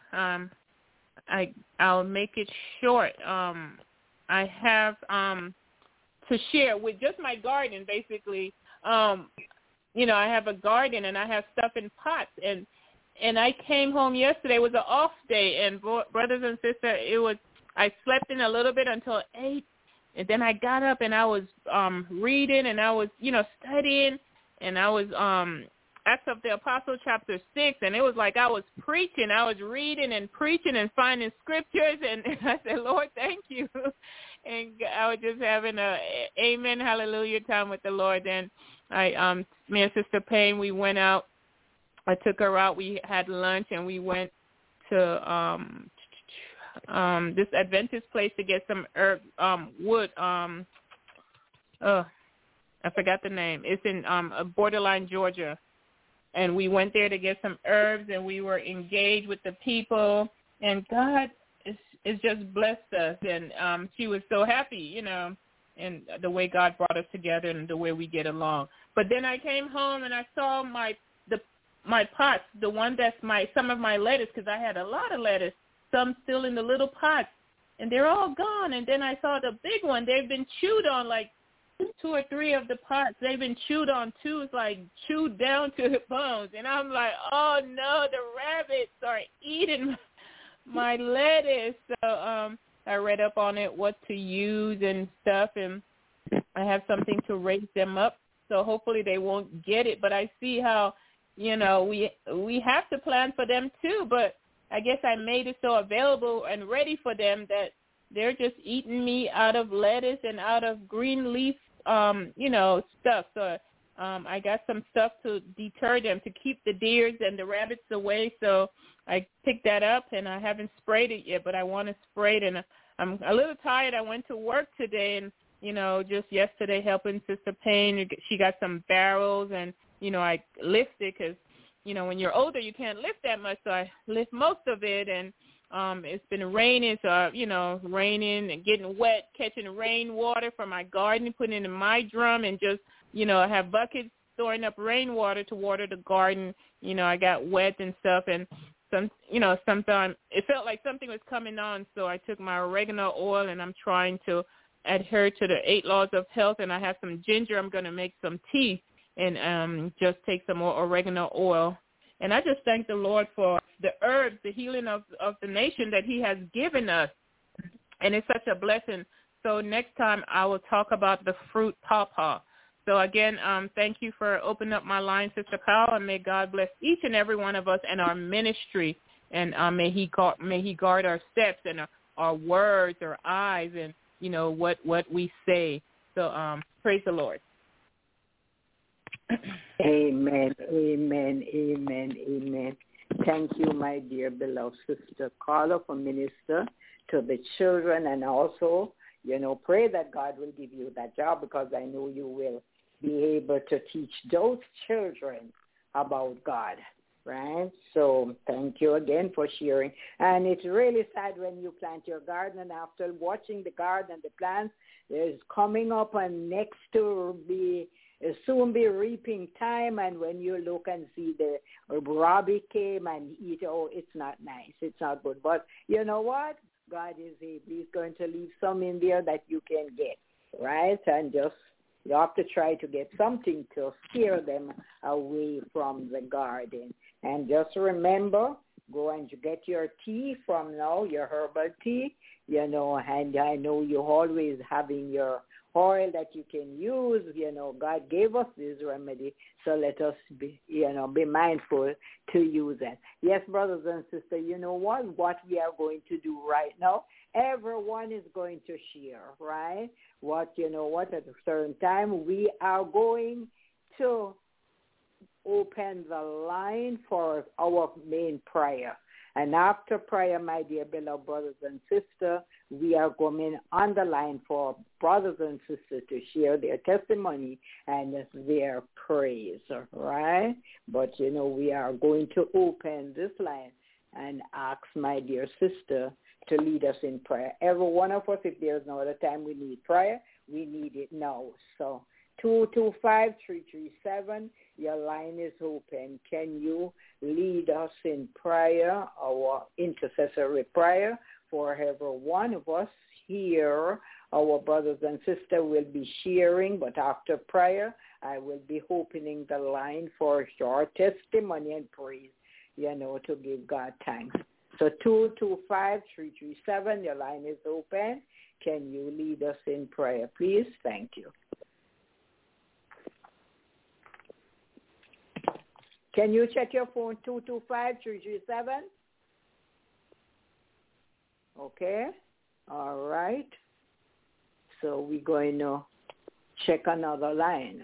I'll make it short. I have to share with just my garden, basically. You know, I have a garden, and I have stuff in pots, and I came home yesterday. It was an off day, and brothers and sisters, I slept in a little bit until 8, and then I got up, and I was reading, and I was, studying, and I was Acts of the Apostle chapter 6, and it was like I was preaching. I was reading and preaching and finding scriptures, and I said, Lord, thank you. And I was just having a amen, hallelujah time with the Lord. And me and Sister Payne, we went out. I took her out. We had lunch, and we went to this Adventist place to get some wood. I forgot the name. It's in Borderline, Georgia. And we went there to get some herbs, and we were engaged with the people. And God is just blessed us. And she was so happy, and the way God brought us together and the way we get along. But then I came home, and I saw my pots, the one that's some of my lettuce, because I had a lot of lettuce, some still in the little pots, and they're all gone. And then I saw the big one. They've been chewed on, like 2 or 3 of the pots. They've been chewed on too. It's like chewed down to the bones. And I'm like, oh, no, the rabbits are eating my lettuce. So I read up on it, what to use and stuff, and I have something to raise them up. So hopefully they won't get it. But I see how, we have to plan for them too. But I guess I made it so available and ready for them that they're just eating me out of lettuce and out of green leaf, stuff. So I got some stuff to deter them, to keep the deers and the rabbits away. So I picked that up, and I haven't sprayed it yet, but I want to spray it. And I'm a little tired. I went to work today, and, just yesterday helping Sister Payne. She got some barrels, and, I lifted because, when you're older, you can't lift that much. So I lift most of it, and it's been raining, so, raining and getting wet, catching rainwater from my garden, putting it in my drum, and just, I have buckets storing up rainwater to water the garden. I got wet and stuff, and sometimes it felt like something was coming on, so I took my oregano oil, and I'm trying to adhere to the 8 laws of health, and I have some ginger. I'm going to make some tea and just take some more oregano oil. And I just thank the Lord for the herbs, the healing of the nation that he has given us. And it's such a blessing. So next time I will talk about the fruit pawpaw. So again, thank you for opening up my line, Sister Powell, and may God bless each and every one of us and our ministry. And may he guard our steps and our words, our eyes, and, what we say. So praise the Lord. Amen, amen, amen, amen. Thank you, my dear beloved Sister Carla, for minister to the children, and also, pray that God will give you that job, because I know you will be able to teach those children about God, right? So thank you again for sharing. And it's really sad when you plant your garden, and after watching the garden and the plants, there's coming up and next to soon be reaping time, and when you look and see the rabbit came and eat, it's not nice. It's not good. But you know what? God is able. He's going to leave some in there that you can get, right? And just You have to try to get something to scare them away from the garden. And just remember, go and get your tea from now, your herbal tea, and I know you're always having your oil that you can use. God gave us this remedy, so let us be mindful to use it. Yes, brothers and sisters, you know what we are going to do right now? Everyone is going to share, right? At a certain time, we are going to open the line for our main prayer. And after prayer, my dear beloved brothers and sisters, we are going on the line for brothers and sisters to share their testimony and their praise, right? But, we are going to open this line and ask my dear sister to lead us in prayer. Every one of us, if there's no other time we need prayer, we need it now. So 225-337, your line is open. Can you lead us in prayer, our intercessory prayer, for every one of us here? Our brothers and sisters will be sharing, but after prayer, I will be opening the line for short testimony and praise, to give God thanks. So 225-337, your line is open. Can you lead us in prayer, please? Thank you. Can you check your phone, 225-337? Okay. All right. So we're going to check another line.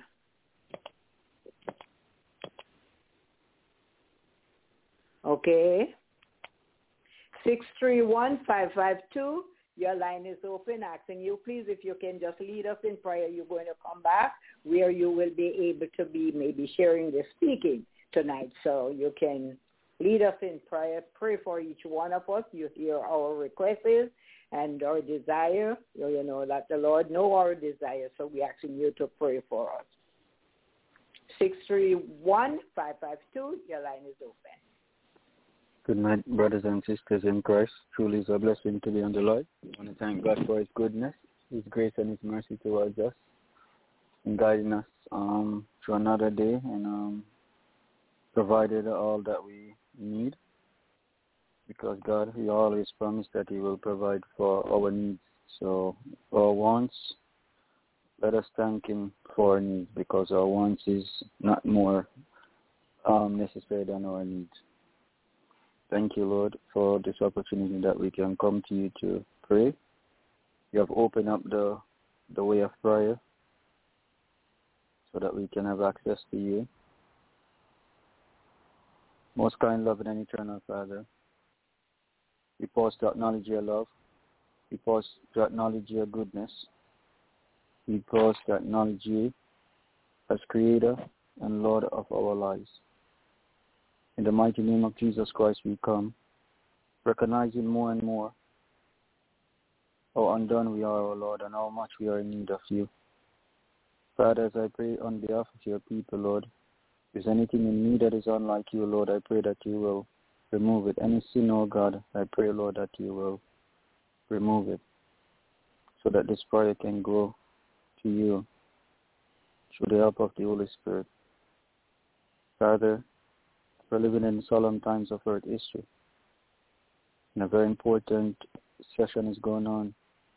Okay. 631-552. Your line is open, asking you, please, if you can just lead us in prayer. You're going to come back where you will be able to be maybe sharing the speaking tonight. So you can lead us in prayer. Pray for each one of us. You hear our requests and our desire. That the Lord knows our desire. So we're asking you to pray for us. 631-552. Your line is open. Good night, brothers and sisters in Christ. Truly is a blessing to be on the Lord. I want to thank God for his goodness, his grace, and his mercy towards us, and guiding us through another day, and provided all that we need, because God, he always promised that he will provide for our needs. So our wants, let us thank him for our needs, because our wants is not more necessary than our needs. Thank you, Lord, for this opportunity that we can come to you to pray. You have opened up the way of prayer so that we can have access to you. Most kind, loving, and eternal Father, we pause to acknowledge your love. We pause to acknowledge your goodness. We pause to acknowledge you as Creator and Lord of our lives. In the mighty name of Jesus Christ we come, recognizing more and more how undone we are, O Lord, and how much we are in need of you. Father, as I pray on behalf of your people, Lord, if there's anything in me that is unlike you, Lord, I pray that you will remove it. Any sin, oh God, I pray, Lord, that you will remove it, so that this prayer can go to you through the help of the Holy Spirit. Father, we're living in solemn times of earth history, and a very important session is going on.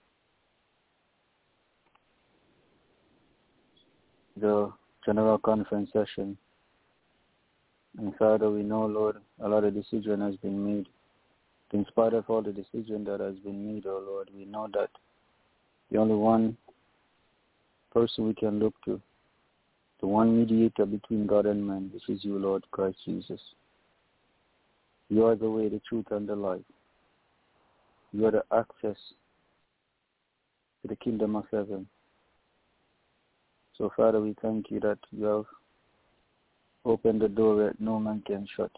The General Conference session. And Father, we know, Lord, a lot of decision has been made. In spite of all the decision that has been made, oh Lord, we know that the only one person we can look to, the one mediator between God and man, this is you, Lord Christ Jesus. You are the way, the truth, and the life. You are the access to the kingdom of heaven. So, Father, we thank you that you have opened the door that no man can shut.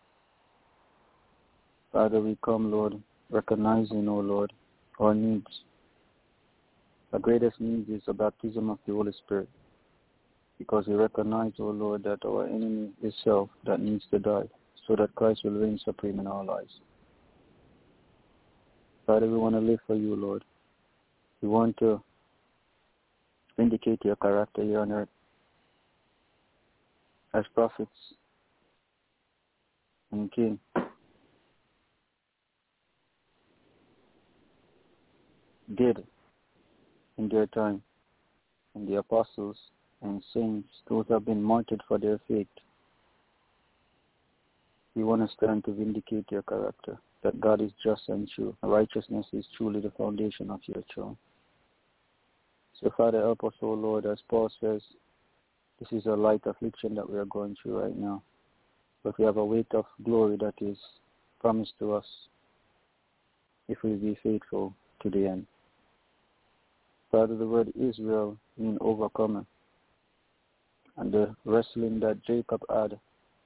Father, we come, Lord, recognizing, O Lord, our needs. The greatest need is the baptism of the Holy Spirit, because we recognize, O Lord, that our enemy is self that needs to die, so that Christ will reign supreme in our lives. Father, we want to live for you, Lord. We want to vindicate your character here on earth as prophets and king. Did in their time, and the apostles and saints, those have been martyred for their faith. We want to stand to vindicate your character, that God is just and true. Righteousness is truly the foundation of your throne. So, Father, help us, O Lord, as Paul says, this is a light affliction that we are going through right now. But we have a weight of glory that is promised to us if we be faithful to the end. Father, the word Israel means overcomer. And the wrestling that Jacob had,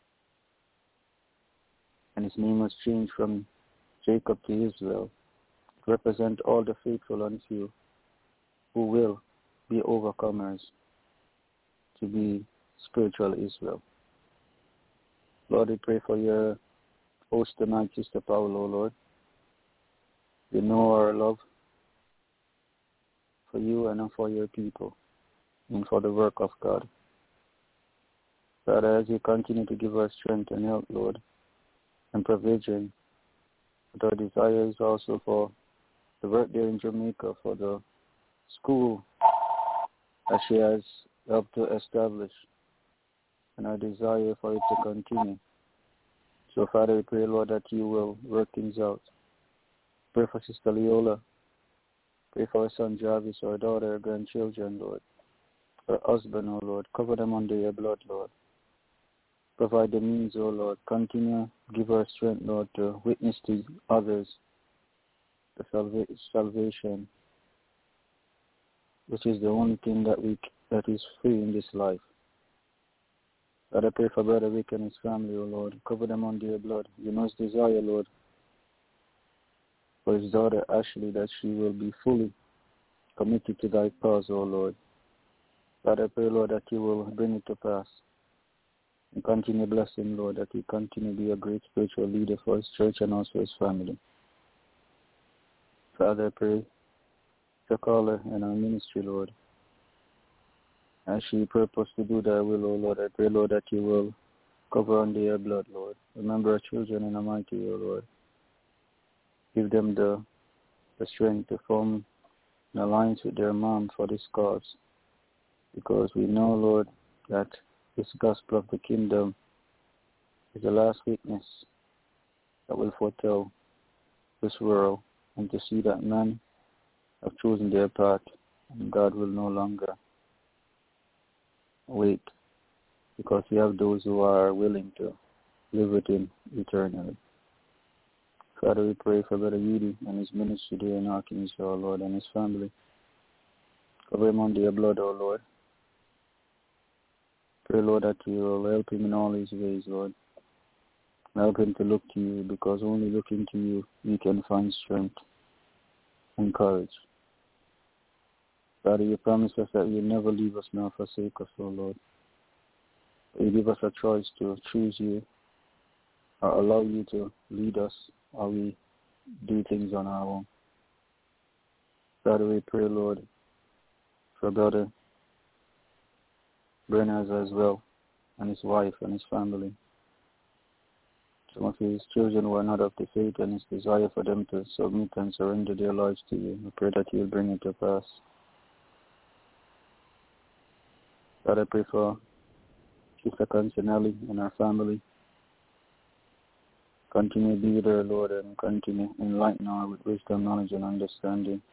and his name was changed from Jacob to Israel, represent all the faithful and few who will be overcomers to be spiritual Israel. Lord, we pray for your host tonight, Sister Paulo, Lord. You know our love for you and for your people and for the work of God. Father, as you continue to give us strength and help, Lord, and provision, but our desire is also for the work there in Jamaica, for the school that she has helped to establish, and our desire for it to continue. So, Father, we pray, Lord, that you will work things out. Pray for Sister Leola. Pray for her son Jarvis, her daughter, her grandchildren, Lord. Her husband, O Lord. Cover them under your blood, Lord. Provide the means, O Lord. Continue, give her strength, Lord, to witness to others the salvation, which is the only thing that is free in this life. God, I pray for Brother Rick and his family, O Lord. Cover them under your blood. You know his desire, Lord, for his daughter Ashley, that she will be fully committed to thy cause, O Lord. God, I pray, Lord, that you will bring it to pass. And continue blessing, Lord, that he continue to be a great spiritual leader for his church and also his family. Father, I pray to call her in our ministry, Lord. As she purpose to do thy will, O Lord, I pray, Lord, that you will cover under your blood, Lord. Remember our children in the mighty, O Lord. Give them the strength to form an alliance with their mom for this cause. Because we know, Lord, that this gospel of the kingdom is the last witness that will foretell this world, and to see that men have chosen their path, and God will no longer wait, because we have those who are willing to live with him eternally. Father, we pray for Brother Yudi and his ministry there in Arkansas, Lord, and his family. Cover him under your blood, O Lord. Pray, Lord, that you will help him in all his ways, Lord. Help him to look to you, because only looking to you, we can find strength and courage. Father, you promise us that you never leave us nor forsake us, O Lord. You give us a choice to choose you or allow you to lead us, or we do things on our own. Father, we pray, Lord, for Brother Brenner's as well, and his wife and his family. Some of his children who are not of the faith, and his desire for them to submit and surrender their lives to you. We pray that you will bring it to pass. God, I pray for Sister Constanelli and her family. Continue to be with her, Lord, and continue to enlighten her with wisdom, knowledge, and understanding.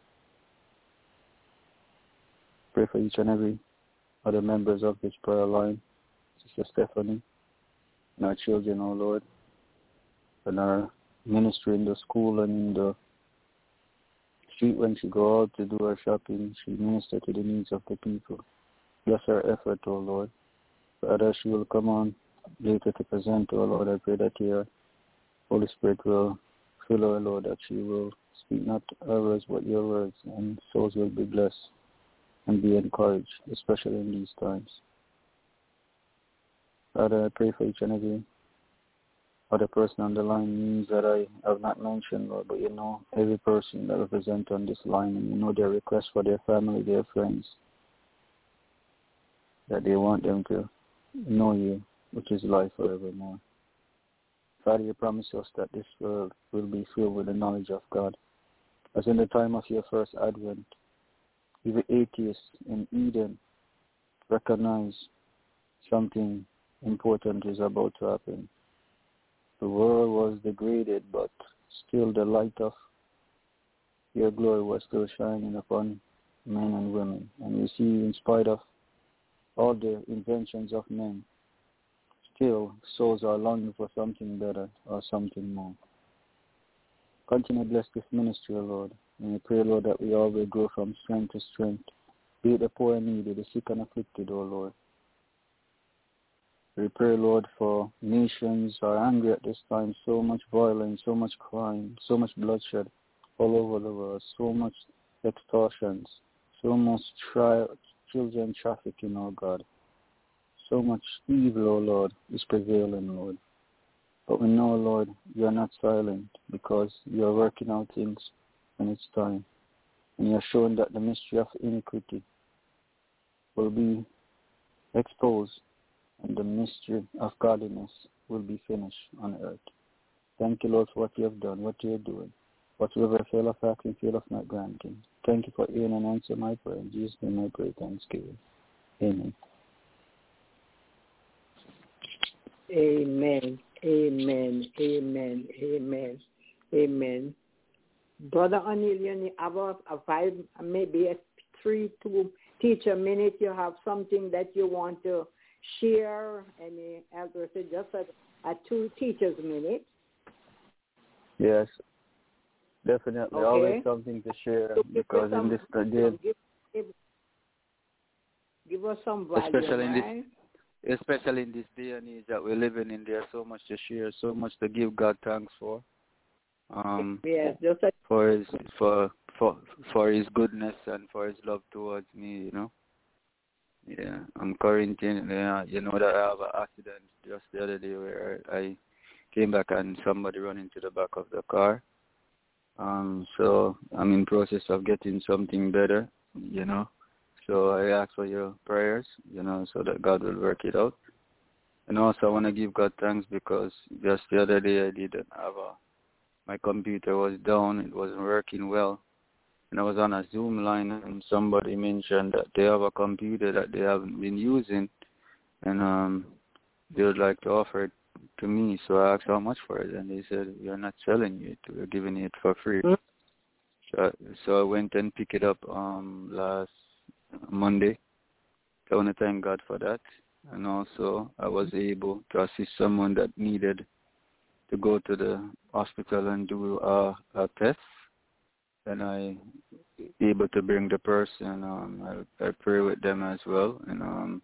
Pray for each and every other members of this prayer line, Sister Stephanie, and our children, O Lord, and our ministry in the school and in the street when she go out to do her shopping. She ministers to the needs of the people. Bless her effort, O Lord. Father, she will come on later to present, O Lord. I pray that your Holy Spirit will fill her, Lord, that she will speak not our words but your words, and souls will be blessed and be encouraged, especially in these times. Father, I pray for each and every other person on the line, names that I have not mentioned, Lord, but you know every person that represents on this line, and you know their requests for their family, their friends. that they want them to know you, which is life forevermore. Father, you promise us that this world will be filled with the knowledge of God. As in the time of your first advent, even atheists in Eden recognize something important is about to happen. The world was degraded, but still the light of your glory was still shining upon men and women. And you see, in spite of all the inventions of men, still souls are longing for something better or something more. Continue to bless this ministry, O Lord. And we pray, Lord, that we all will grow from strength to strength. Be it the poor and needy, the sick and afflicted, O Lord. We pray, Lord, for nations are angry at this time. So much violence, so much crime, so much bloodshed all over the world, so much extortions, so much children trafficking, oh God. So much evil, oh Lord, is prevailing, Lord. But we know, Lord, you are not silent because you are working out things when it's time. And you are showing that the mystery of iniquity will be exposed and the mystery of godliness will be finished on earth. Thank you, Lord, for what you have done, what you are doing. Whatsoever fail of asking, fail of not granting. Thank you for hearing and answering my prayer. In Jesus' name I pray, thanksgiving. Amen. Amen. Amen. Amen. Amen. Amen. Brother O'Neill, you have a 5, maybe a 3 to teach a minute. You have something that you want to share, any elder say just a 2 teachers minute. Yes, definitely. Okay. Always something to share because in this day, give us some value, especially in this day and age that we're living in, there's so much to share, so much to give God thanks for. Yes, just for his goodness and for his love towards me, you know. Yeah, I'm quarantined. You know that I have an accident just the other day where I came back and somebody ran into the back of the car. So I'm in process of getting something better, you know. So I ask for your prayers, you know, so that God will work it out. And also I want to give God thanks because just the other day I didn't have my computer was down, it wasn't working well. And I was on a Zoom line and somebody mentioned that they have a computer that they haven't been using and they would like to offer it to me. So I asked how much for it and they said, "We are not selling it, we're giving it for free." So I went and picked it up last Monday. I want to thank God for that. And also I was able to assist someone that needed to go to the hospital and do a test. And I able to bring the person. I pray with them as well. And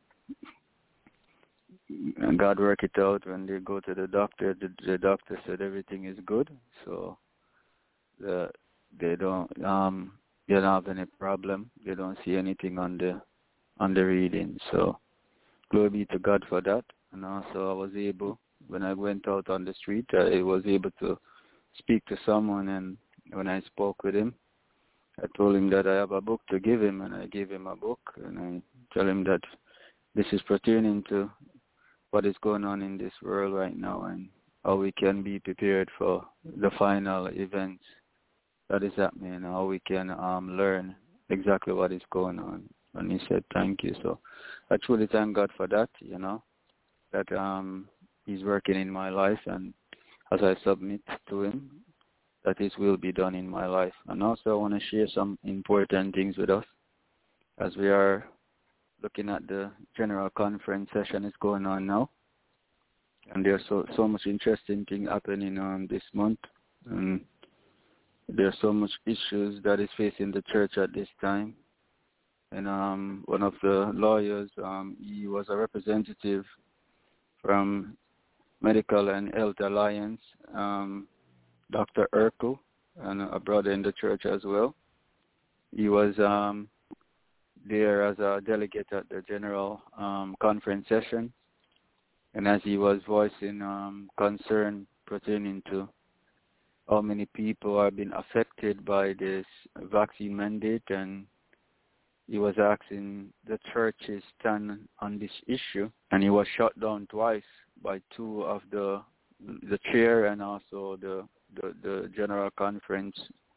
God work it out when they go to the doctor. The doctor said everything is good. So they don't have any problem. They don't see anything on the reading. So glory be to God for that. And also I was able, when I went out on the street, I was able to speak to someone, and when I spoke with him, I told him that I have a book to give him, and I gave him a book, and I tell him that this is pertaining to what is going on in this world right now and how we can be prepared for the final events that is happening, and how we can learn exactly what is going on. And he said, thank you. So I truly thank God for that, you know, that he's working in my life, and as I submit to him, that his will be done in my life. And also I want to share some important things with us as we are looking at the general conference session is going on now. And there's so much interesting thing happening this month. And there's so much issues that is facing the church at this time. And one of the lawyers, he was a representative from Medical and Health Alliance, Dr. Urkel, and a brother in the church as well. He was there as a delegate at the general conference session, and as he was voicing concern pertaining to how many people are being affected by this vaccine mandate, and he was asking the church's stand on this issue, and he was shut down twice by two of the chair and also the general conference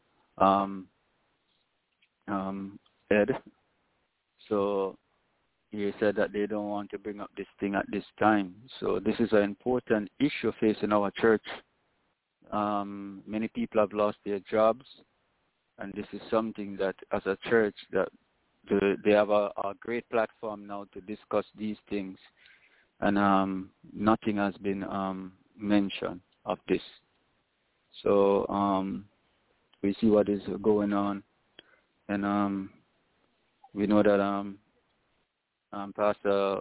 head. So he said that they don't want to bring up this thing at this time. So this is an important issue facing our church. Many people have lost their jobs, and this is something that as a church that they have a great platform now to discuss these things, and nothing has been mentioned of this. So we see what is going on, and we know that Pastor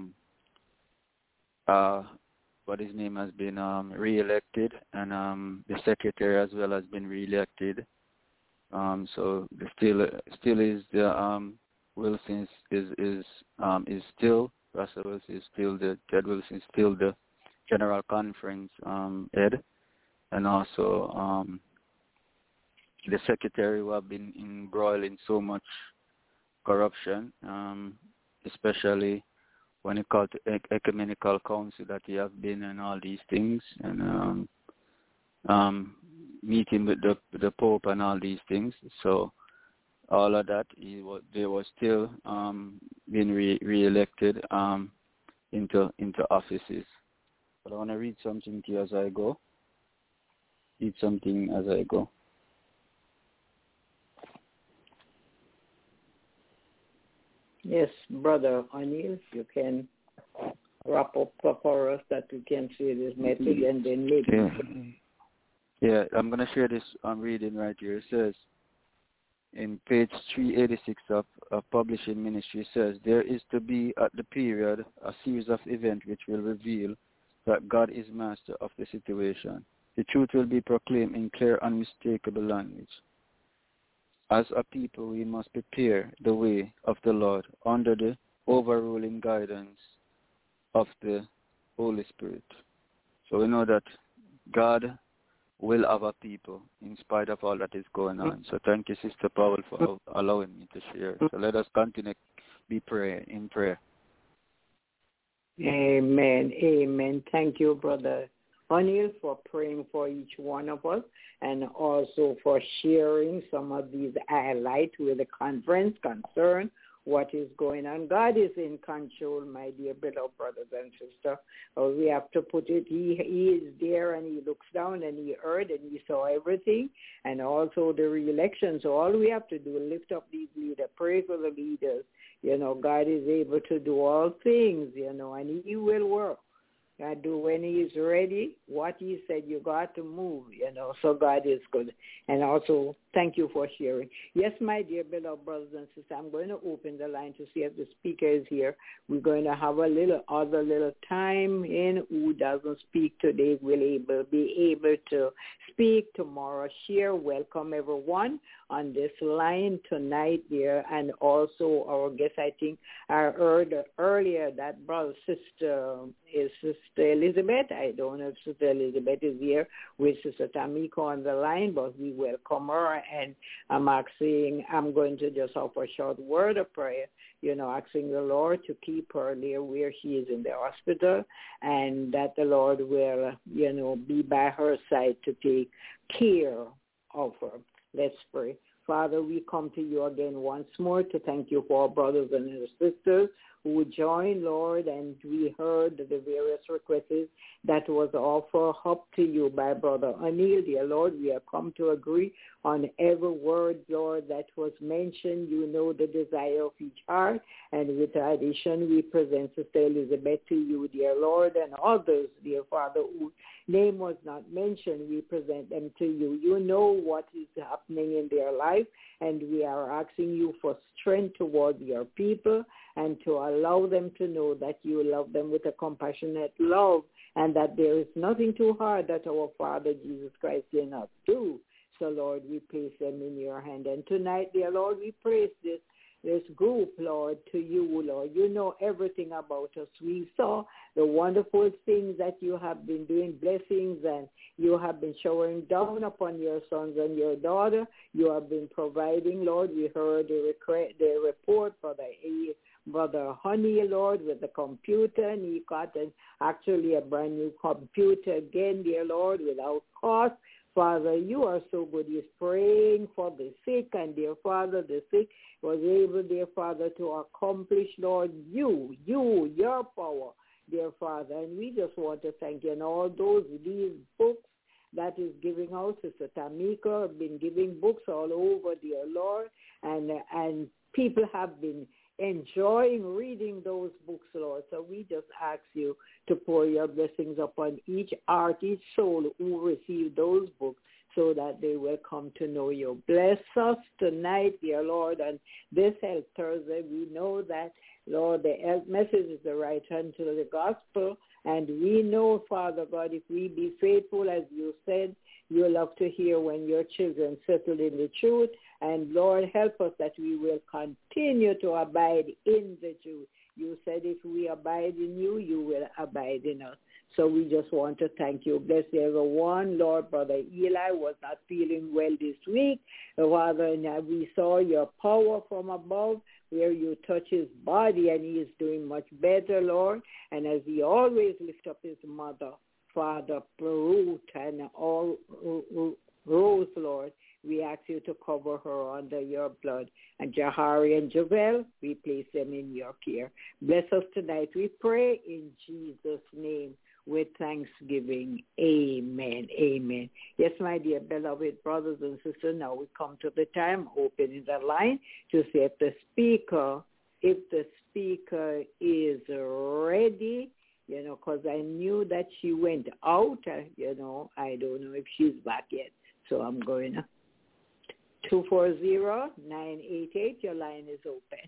what his name has been re-elected, and the secretary as well has been re-elected. So still is the Wilson is still Russell Wilson is still the Ted Wilson is still the general conference head, and also the secretary who have been embroiled in so much corruption, especially when it comes to ecumenical council that he have been and all these things, and meeting with the Pope and all these things. So all of that, they were still being re-elected into offices. But I want to read something to you as I go. Yes, Brother O'Neill, you can wrap up for us that we can see this message and then maybe. Yeah, I'm going to share this reading right here. It says, in page 386 of Publishing Ministry, says, there is to be at the period a series of events which will reveal that God is master of the situation. The truth will be proclaimed in clear, unmistakable language. As a people, we must prepare the way of the Lord under the overruling guidance of the Holy Spirit. So we know that God will have a people in spite of all that is going on. So thank you, Sister Powell, for allowing me to share. So let us continue in prayer. Amen. Amen. Thank you, Brother O'Neill, for praying for each one of us, and also for sharing some of these highlights with the conference concern what is going on. God is in control, my dear beloved brothers and sisters. We have to put it, he is there, and he looks down, and he heard, and he saw everything, and also the re-election. So all we have to do is lift up these leaders, pray for the leaders. God is able to do all things, and he will work. God do when he is ready what he said. You got to move, so God is good. And also, thank you for sharing. Yes, my dear beloved brothers and sisters, I'm going to open the line to see if the speaker is here. We're going to have a little time in. Who doesn't speak today will be able to speak tomorrow. Share. Welcome everyone on this line tonight there, and also our guest. I think I heard earlier that brother Sister Elizabeth. I don't know if Sister Elizabeth is here with Sister Tamiko on the line, but we welcome her, and I'm going to just offer a short word of prayer, asking the Lord to keep her there where she is in the hospital, and that the Lord will, be by her side to take care of her. Let's pray. Father, we come to you again once more to thank you for our brothers and sisters who joined, Lord, and we heard the various requests that was offered up to you by Brother O'Neill. Dear Lord, we have come to agree on every word, Lord, that was mentioned. You know the desire of each heart, and with addition, we present Sister Elizabeth to you, dear Lord, and others, dear Father, whose name was not mentioned. We present them to you. You know what is happening in their life, and we are asking you for strength toward your people, and to allow them to know that you love them with a compassionate love, and that there is nothing too hard that our Father Jesus Christ cannot do. So, Lord, we place them in your hand. And tonight, dear Lord, we praise this this group, Lord, to you, Lord. You know everything about us. We saw the wonderful things that you have been doing, blessings, and you have been showering down upon your sons and your daughter. You have been providing, Lord. We heard the report for the Brother Honey, Lord, with the computer, and he got actually a brand new computer again, dear Lord, without cost. Father, you are so good. He's praying for the sick, and dear Father, the sick was able, dear Father, to accomplish, Lord, your power, dear Father. And we just want to thank you. And all these books that is giving out, Sister Tamika have been giving books all over, dear Lord, and people have been enjoying reading those books, Lord. So we just ask you to pour your blessings upon each heart, each soul who received those books, so that they will come to know you. Bless us tonight, dear Lord, and this Health Thursday. We know that, Lord, the health message is the right hand to the gospel, and we know, Father God, if we be faithful, as you said, you love to hear when your children settle in the truth. And Lord, help us that we will continue to abide in the truth. You said if we abide in you, you will abide in us. So we just want to thank you. Bless everyone. Lord, Brother Eli was not feeling well this week. Father, and we saw your power from above where you touch his body, and he is doing much better, Lord. And as he always lifts up his mother, Father, Ruth, and all Rose, Lord, we ask you to cover her under your blood. And Jahari and Javel, we place them in your care. Bless us tonight, we pray, in Jesus' name with thanksgiving. Amen. Amen. Yes, my dear beloved brothers and sisters, now we come to the time opening the line to see if the speaker is ready, because I knew that she went out, I don't know if she's back yet. So I'm going to 240-988. Your line is open.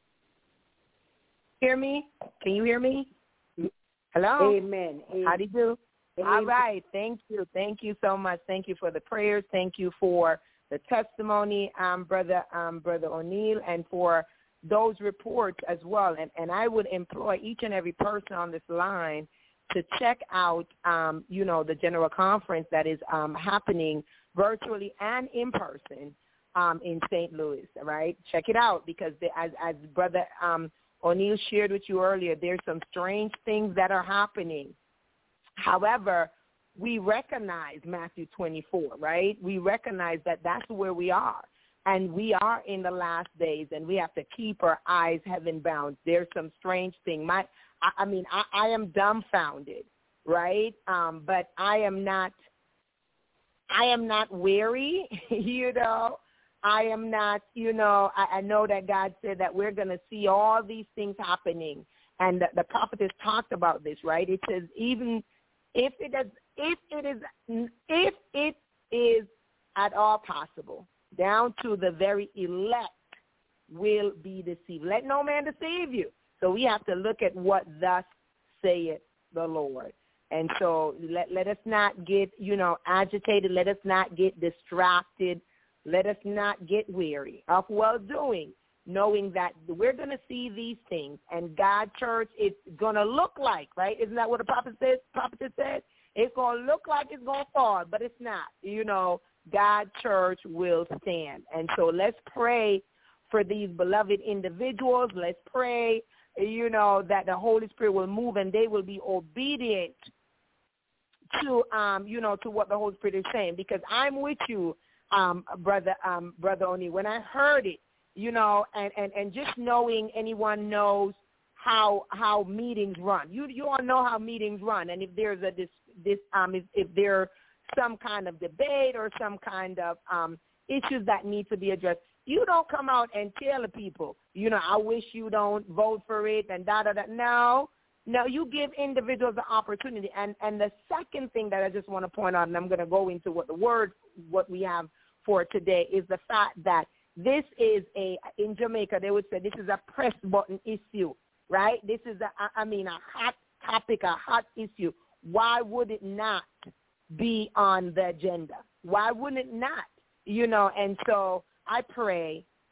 Hear me? Can you hear me? Hello? Amen. How do you do? Amen. All right. Thank you. Thank you so much. Thank you for the prayers. Thank you for the testimony, Brother O'Neill, and for those reports as well. And I would employ each and every person on this line to check out, the general conference that is happening virtually and in person in St. Louis, right? Check it out, because as Brother O'Neill shared with you earlier, there's some strange things that are happening. However, we recognize Matthew 24, right? We recognize that that's where we are. And we are in the last days, and we have to keep our eyes heaven bound. There's some strange thing. I am dumbfounded, right? But I am not weary, I am not, I know that God said that we're going to see all these things happening. And the prophet has talked about this, right? It says, even if it is at all possible, down to the very elect will be deceived. Let no man deceive you. So we have to look at what thus saith the Lord. And so let us not get, agitated. Let us not get distracted. Let us not get weary of well-doing, knowing that we're going to see these things. And God, church, it's going to look like, right? Isn't that what the prophet said? It's going to look like it's going to fall, but it's not. God, church, will stand. And so let's pray for these beloved individuals. Let's pray, that the Holy Spirit will move and they will be obedient to, to what the Holy Spirit is saying. Because I'm with you, Brother O'Neill. When I heard it, and just knowing anyone knows how meetings run. You all know how meetings run. And if there's if there's some kind of debate or some kind of issues that need to be addressed, you don't come out and tell the people, I wish you don't vote for it and da-da-da. No, you give individuals the opportunity. And the second thing that I just want to point out, and I'm going to go into what we have for today, is the fact that this is in Jamaica, they would say this is a press button issue, right? This is a hot topic, a hot issue. Why would it not be on the agenda? Why wouldn't it not? And so I pray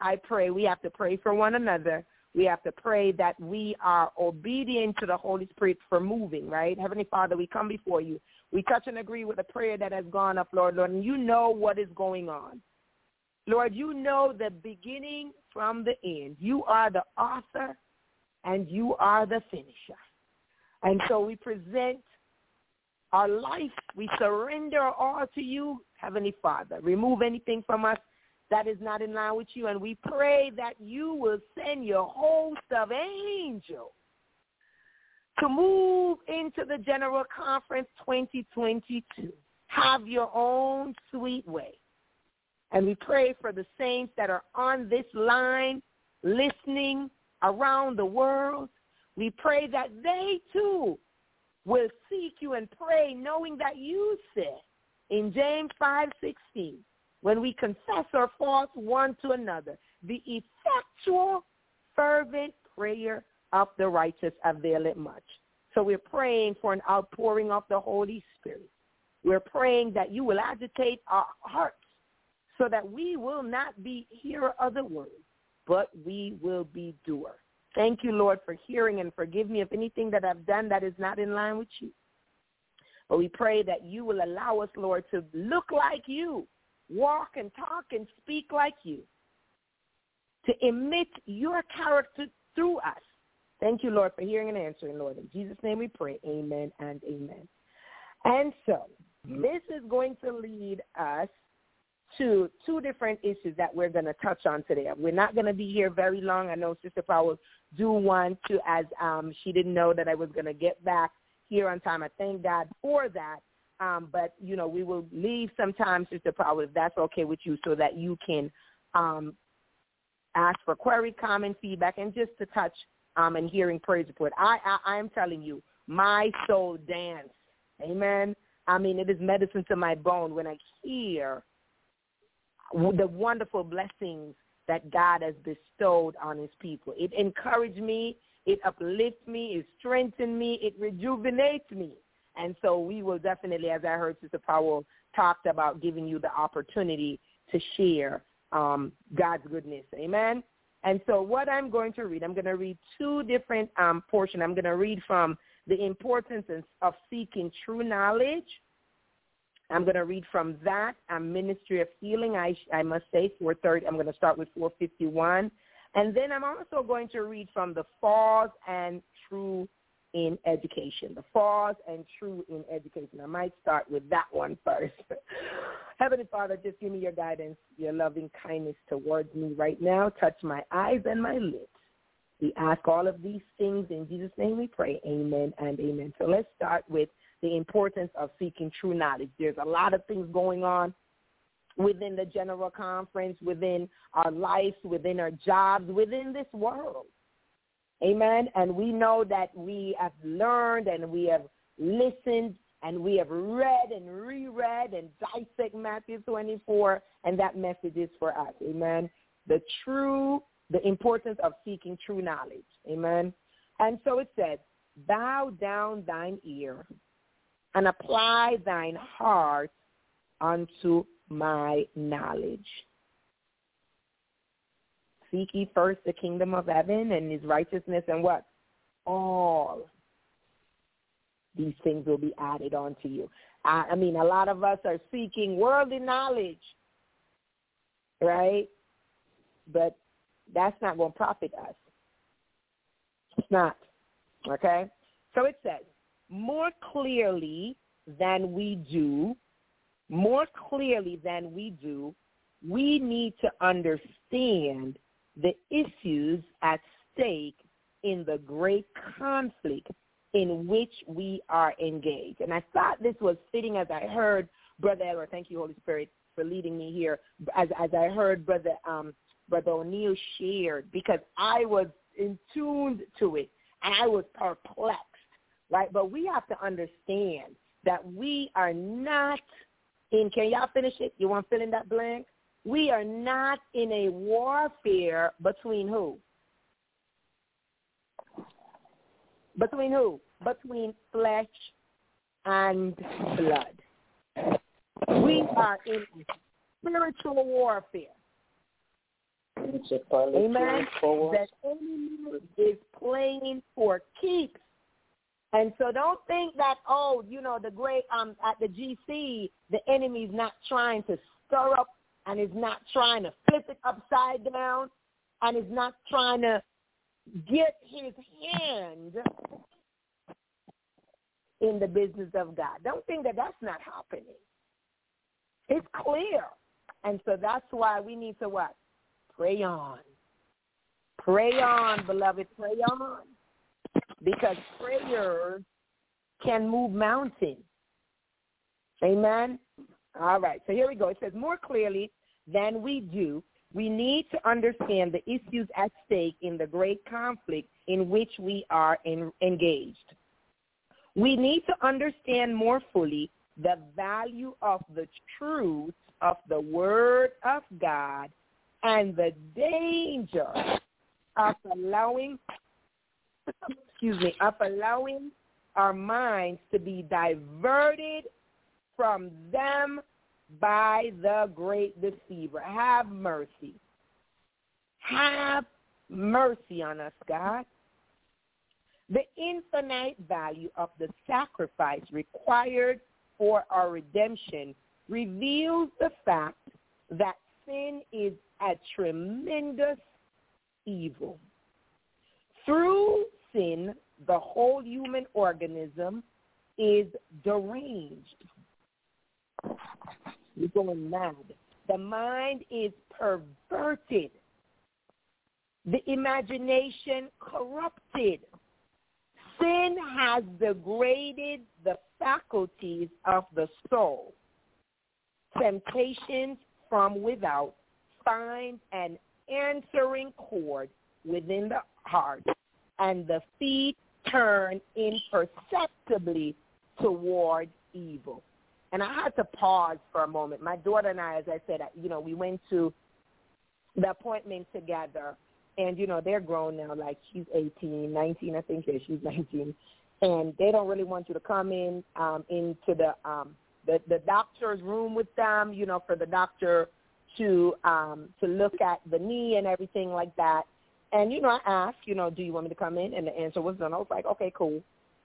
I pray we have to pray for one another. We have to pray that we are obedient to the Holy Spirit for moving, right? Heavenly Father, we come before you. We touch and agree with the prayer that has gone up, Lord, and you know what is going on. Lord, you know the beginning from the end. You are the author and you are the finisher. And so we present our life. We surrender all to you, Heavenly Father. Remove anything from us that is not in line with you. And we pray that you will send your host of angels to move into the General Conference 2022. Have your own sweet way. And we pray for the saints that are on this line, listening around the world. We pray that they, too, will seek you and pray, knowing that you said in James 5:16, when we confess our faults one to another, the effectual, fervent prayer of the righteous availeth much. So we're praying for an outpouring of the Holy Spirit. We're praying that you will agitate our hearts so that we will not be hearer of the word, but we will be doer. Thank you, Lord, for hearing, and forgive me of anything that I've done that is not in line with you. But we pray that you will allow us, Lord, to look like you, walk and talk and speak like you, to emit your character through us. Thank you, Lord, for hearing and answering, Lord. In Jesus' name we pray, amen and amen. And so this is going to lead us to two different issues that we're going to touch on today. We're not going to be here very long. I know Sister Powell do want to, as she didn't know that I was going to get back here on time. I thank God for that. But, you know, we will leave some time, Sister Powell, if that's okay with you, so that you can ask for query, comment, feedback, and just to touch and hearing praise report. I am telling you, my soul danced. Amen. I mean, it is medicine to my bone when I hear the wonderful blessings that God has bestowed on his people. It encouraged me, it uplifts me, it strengthens me, it rejuvenates me. And so we will definitely, as I heard Sister Powell talked about, giving you the opportunity to share God's goodness. Amen. And so what I'm going to read, I'm going to read two different portions. I'm going to read from the importance of seeking true knowledge. I'm going to read from that, Ministry of Healing, I must say, 430. I'm going to start with 451. And then I'm also going to read from the false and true in education, the false and true in education. I might start with that one first. Heavenly Father, just give me your guidance, your loving kindness towards me right now. Touch my eyes and my lips. We ask all of these things in Jesus' name we pray. Amen and amen. So let's start with the importance of seeking true knowledge. There's a lot of things going on within the General Conference, within our lives, within our jobs, within this world. Amen. And we know that we have learned and we have listened and we have read and reread and dissect Matthew 24, and that message is for us. Amen. The importance of seeking true knowledge. Amen. And so it says, bow down thine ear and apply thine heart unto my knowledge. Seek ye first the kingdom of heaven and his righteousness, and what? All these things will be added unto you. I mean, a lot of us are seeking worldly knowledge, right? But that's not going to profit us. It's not, okay? So it says, more clearly than we do, we need to understand the issues at stake in the great conflict in which we are engaged. And I thought this was fitting as I heard Brother Elroy, thank you, Holy Spirit, for leading me here, as I heard Brother O'Neill shared, because I was in tuned to it and I was perplexed, right? But we have to understand that we are not in, can y'all finish it? You want to fill in that blank? We are not in a warfare between who? Between who? Between flesh and blood. We are in spiritual warfare. Amen. That enemy is playing for keeps. And so don't think that, the great at the GC, the enemy is not trying to stir up and is not trying to flip it upside down and is not trying to get his hand in the business of God. Don't think that that's not happening. It's clear. And so that's why we need to what? Pray on. Pray on, beloved. Pray on. Because prayers can move mountains. Amen? All right. So here we go. It says, more clearly than we do, we need to understand the issues at stake in the great conflict in which we are engaged. We need to understand more fully the value of the truth of the Word of God and the danger of allowing our minds to be diverted from them by the great deceiver. Have mercy. Have mercy on us, God. The infinite value of the sacrifice required for our redemption reveals the fact that sin is a tremendous evil. Through sin, the whole human organism is deranged. You're going mad. The mind is perverted. The imagination corrupted. Sin has degraded the faculties of the soul. Temptations from without find an answering chord within the heart, and the feet turn imperceptibly toward evil. And I had to pause for a moment. My daughter and I, as I said, we went to the appointment together, and, they're grown now, like she's 18, 19, I think she's 19, and they don't really want you to come into the doctor's room with them, for the doctor to look at the knee and everything like that. And, I asked, do you want me to come in? And the answer was no. I was like, okay, cool.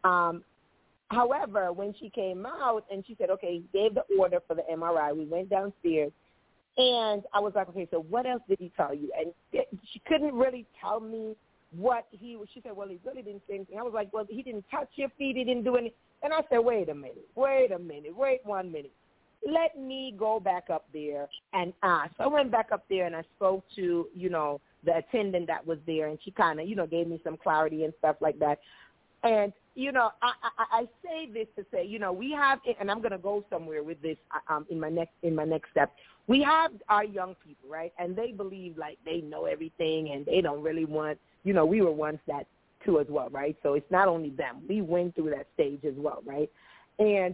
However, when she came out and she said, okay, gave the order for the MRI, we went downstairs, and I was like, okay, so what else did he tell you? And she couldn't really tell me what he was. She said, well, he really didn't say anything. I was like, well, he didn't touch your feet. He didn't do anything. And I said, wait 1 minute. Let me go back up there and ask. So I went back up there and I spoke to, the attendant that was there, and she kind of, gave me some clarity and stuff like that. And, I say this to say, we have, and I'm going to go somewhere with this in my next step. We have our young people, right? And they believe like they know everything, and they don't really want, we were once that too as well, right? So it's not only them. We went through that stage as well, right? And,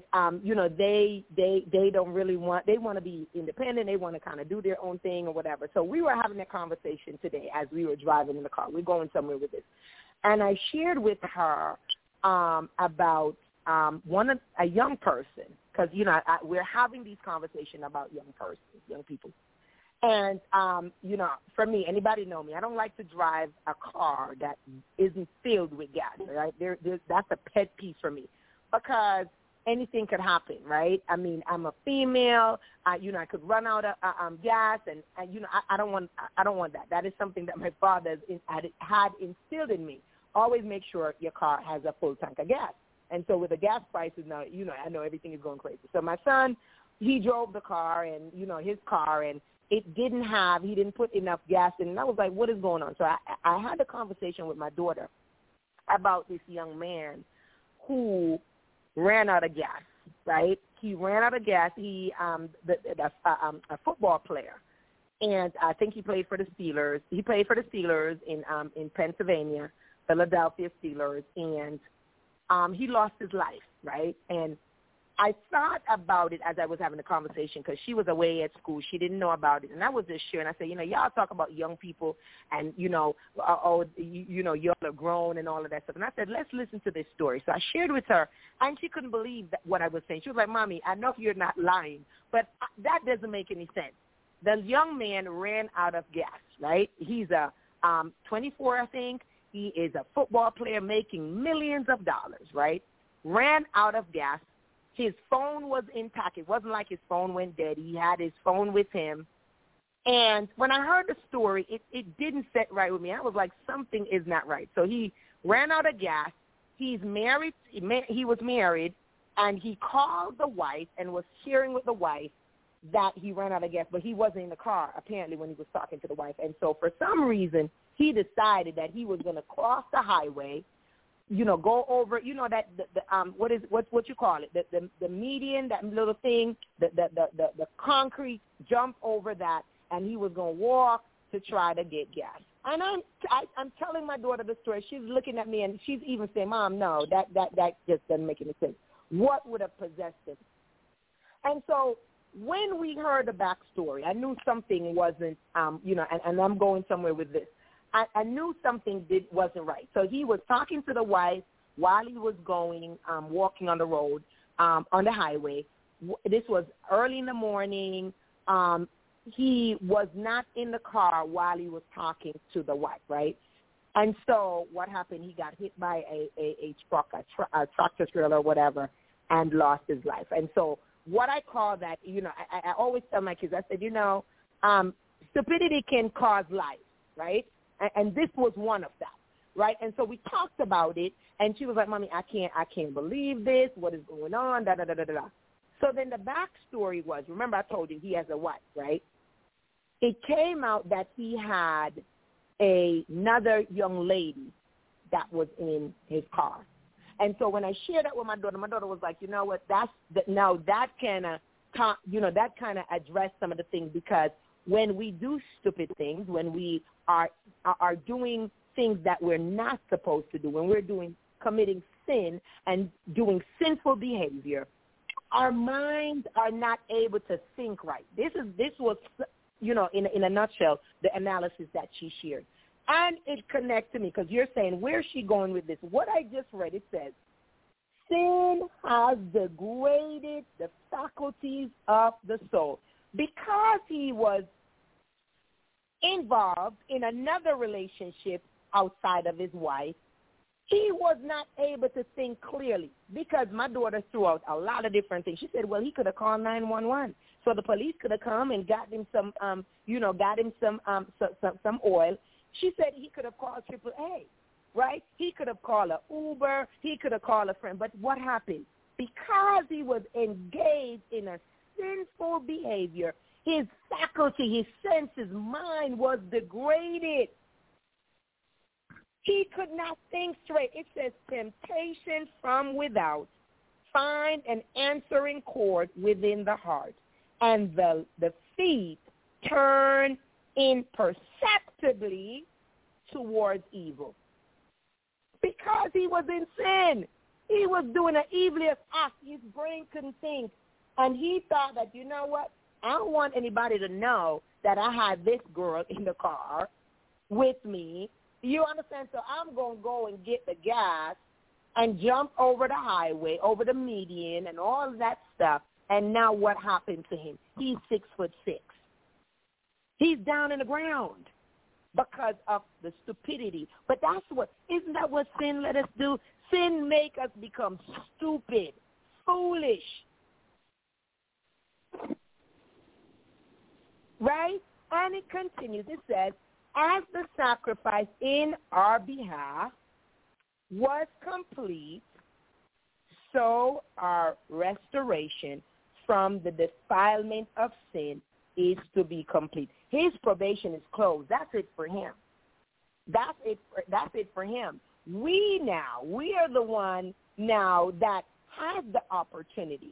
they don't really want, they want to be independent. They want to kind of do their own thing or whatever. So we were having a conversation today as we were driving in the car. We're going somewhere with this. And I shared with her about a young person, because, we're having these conversations about young people. And, for me, anybody know me, I don't like to drive a car that isn't filled with gas, right? That's a pet peeve for me, because anything could happen, right? I mean, I'm a female. I could run out of gas, and I don't want that. That is something that my father had instilled in me. Always make sure your car has a full tank of gas. And so with the gas prices now, I know everything is going crazy. So my son, he drove the car, and his car, and he didn't put enough gas in. And I was like, what is going on? So I had a conversation with my daughter about this young man who ran out of gas, right? He ran out of gas. He a football player, and I think he played for the Steelers. He played for the Steelers in Pennsylvania, Philadelphia Steelers, and he lost his life, right? And I thought about it as I was having the conversation, because she was away at school. She didn't know about it. And I was just sharing. I said, y'all talk about young people and, y'all are grown and all of that stuff. And I said, let's listen to this story. So I shared with her, and she couldn't believe what I was saying. She was like, Mommy, I know you're not lying, but that doesn't make any sense. the young man ran out of gas, right? He's a 24, I think. He is a football player making millions of dollars, right? Ran out of gas. His phone was intact. It wasn't like his phone went dead. He had his phone with him. And when I heard the story, it didn't sit right with me. I was like, something is not right. So he ran out of gas. He's married. He was married, and he called the wife and was sharing with the wife that he ran out of gas, but he wasn't in the car, apparently, when he was talking to the wife. And so for some reason, he decided that he was going to cross the highway, go over, what you call it, the median, that little thing, the concrete, jump over that, and he was going to walk to try to get gas. And I'm telling my daughter the story. She's looking at me, and she's even saying, Mom, no, that just doesn't make any sense. What would have possessed him? And so when we heard the backstory, I knew something wasn't, and I'm going somewhere with this. I knew something wasn't right. So he was talking to the wife while he was going, walking on the road, on the highway. This was early in the morning. He was not in the car while he was talking to the wife, right? And so what happened, he got hit by a truck, a tractor trailer or whatever, and lost his life. And so what I call that, I always tell my kids, I said, stupidity can cause life, right? And this was one of that, right? And so we talked about it, and she was like, Mommy, I can't believe this. What is going on? Da, da, da, da, da. So then the backstory was, remember I told you he has a wife, right? It came out that he had another young lady that was in his car. And so when I shared that with my daughter was like, you know what, that kind of addressed some of the things, because when we do stupid things, when we are doing things that we're not supposed to do, when we're committing sin and doing sinful behavior, our minds are not able to think right. This was, in a nutshell, the analysis that she shared. And it connects to me, because you're saying, where's she going with this? What I just read, it says, sin has degraded the faculties of the soul. Because he was involved in another relationship outside of his wife, he was not able to think clearly, because my daughter threw out a lot of different things. She said, well, he could have called 911. So the police could have come and got him some oil. She said he could have called AAA, right? He could have called an Uber. He could have called a friend. But what happened? Because he was engaged in a sinful behavior, his faculty, his senses, mind was degraded. He could not think straight. It says temptation from without, find an answering chord within the heart, and the feet turn imperceptibly towards evil. Because he was in sin. He was doing an evilious act. His brain couldn't think. And he thought that, you know what, I don't want anybody to know that I had this girl in the car with me. You understand? So I'm going to go and get the gas and jump over the highway, over the median and all of that stuff. And now what happened to him? He's 6'6". He's down in the ground because of the stupidity. But isn't that what sin let us do? Sin make us become stupid, foolish. Right? And it continues. It says, as the sacrifice in our behalf was complete, so our restoration from the defilement of sin is to be complete. His probation is closed. That's it for him. That's it for him. We are the one now that has the opportunity,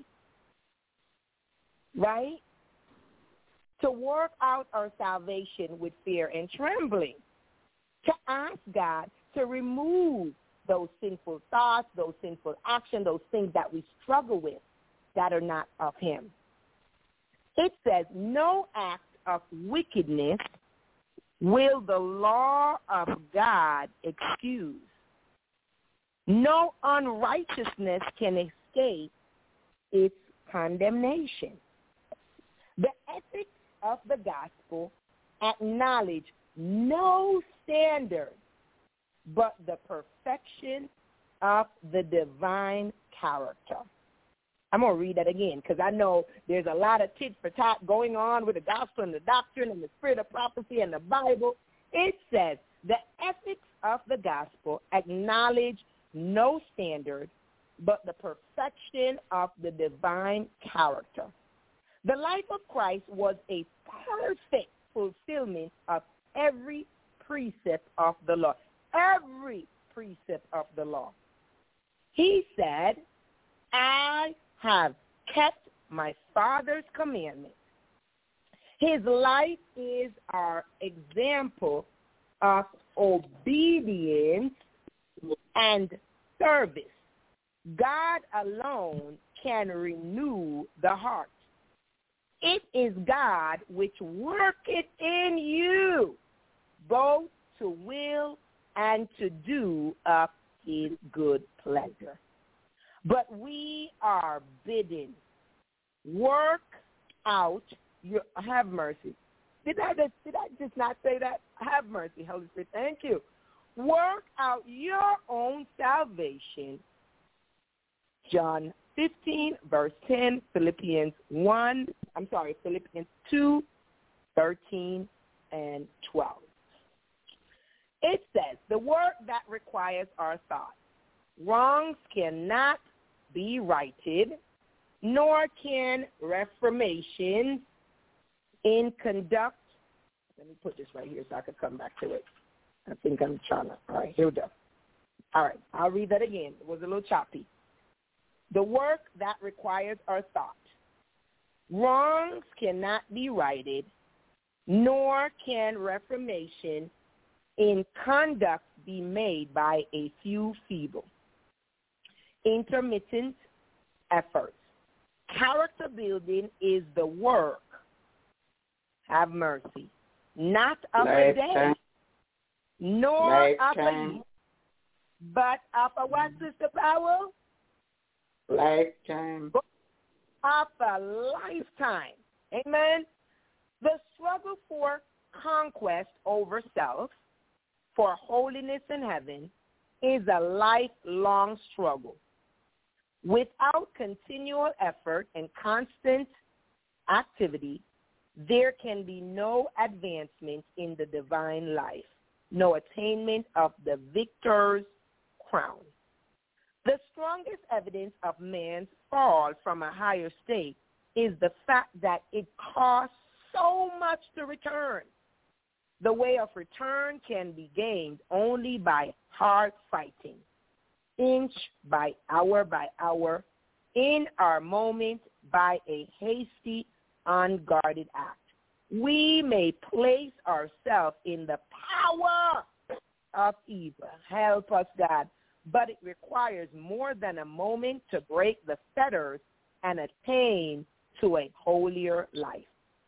right, to work out our salvation with fear and trembling, to ask God to remove those sinful thoughts, those sinful actions, those things that we struggle with that are not of him. It says, no act of wickedness will the law of God excuse. No unrighteousness can escape its condemnation. The ethics of the gospel acknowledge no standard but the perfection of the divine character. I'm going to read that again because I know there's a lot of tit for tat going on with the gospel and the doctrine and the spirit of prophecy and the Bible. It says the ethics of the gospel acknowledge no standard but the perfection of the divine character. The life of Christ was a perfect fulfillment of every precept of the law. Every precept of the law. He said, I have kept my Father's commandments. His life is our example of obedience and service. God alone can renew the heart. It is God which worketh in you, both to will and to do of his good pleasure. But we are bidden, work out your, have mercy. Did I just not say that? Have mercy, Holy Spirit. Thank you. Work out your own salvation. John 15, verse 10, Philippians 2, 13, and 12. It says, the work that requires our thought. Wrongs cannot be righted, nor can reformations in conduct. Let me put this right here so I can come back to it. I think I'm trying to. All right, here we go. All right, I'll read that again. It was a little choppy. The work that requires our thought. Wrongs cannot be righted, nor can reformation in conduct be made by a few feeble, intermittent efforts. Character building is the work, have mercy, not of a day, nor of a year, but of a what, Sister Powell? Lifetime. Of a lifetime. Amen. The struggle for conquest over self, for holiness in heaven, is a lifelong struggle. Without continual effort and constant activity, there can be no advancement in the divine life, no attainment of the victor's crown. The strongest evidence of man's fall from a higher state is the fact that it costs so much to return. The way of return can be gained only by hard fighting, inch by hour, in our moment by a hasty, unguarded act. We may place ourselves in the power of evil. Help us, God. But it requires more than a moment to break the fetters and attain to a holier life.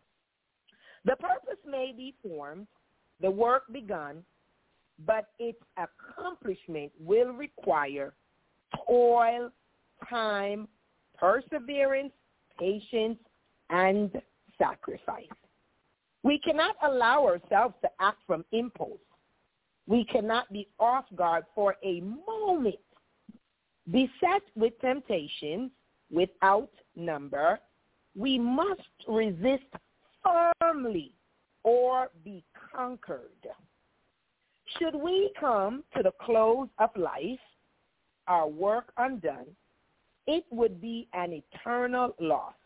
The purpose may be formed, the work begun, but its accomplishment will require toil, time, perseverance, patience, and sacrifice. We cannot allow ourselves to act from impulse. We cannot be off guard for a moment. Beset with temptations without number, we must resist firmly or be conquered. Should we come to the close of life, our work undone, it would be an eternal loss.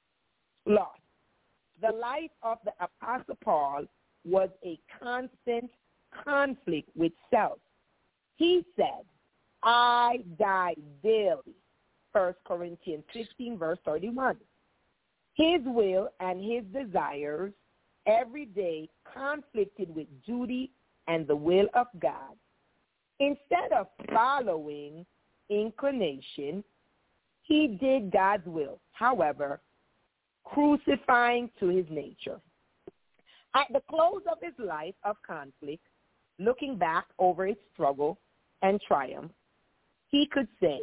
The life of the Apostle Paul was a constant conflict with self. He said, I die daily, 1 Corinthians 15, verse 31. His will and his desires every day conflicted with duty and the will of God. Instead of following inclination, he did God's will, however, crucifying to his nature. At the close of his life of conflict, looking back over its struggle and triumph, he could say,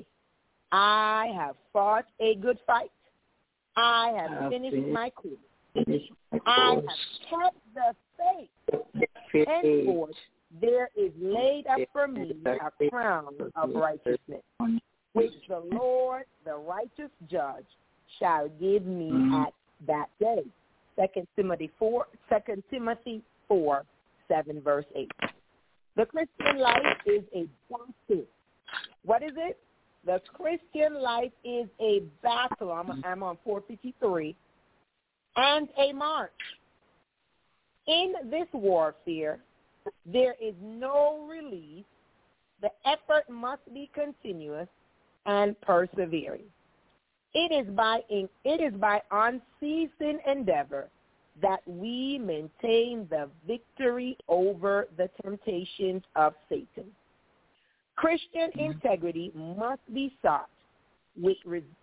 I have fought a good fight. I have finished my course. I have kept the faith. Henceforth, there is laid up for me a crown of righteousness, which the Lord, the righteous judge, shall give me at that day. 2 Timothy 4, 7, verse 8. The Christian life is a battle. What is it? The Christian life is a battle. I'm on 453. And a march. In this warfare, there is no release. The effort must be continuous and persevering. It is by unceasing endeavor that we maintain the victory over the temptations of Satan. Christian integrity must be sought with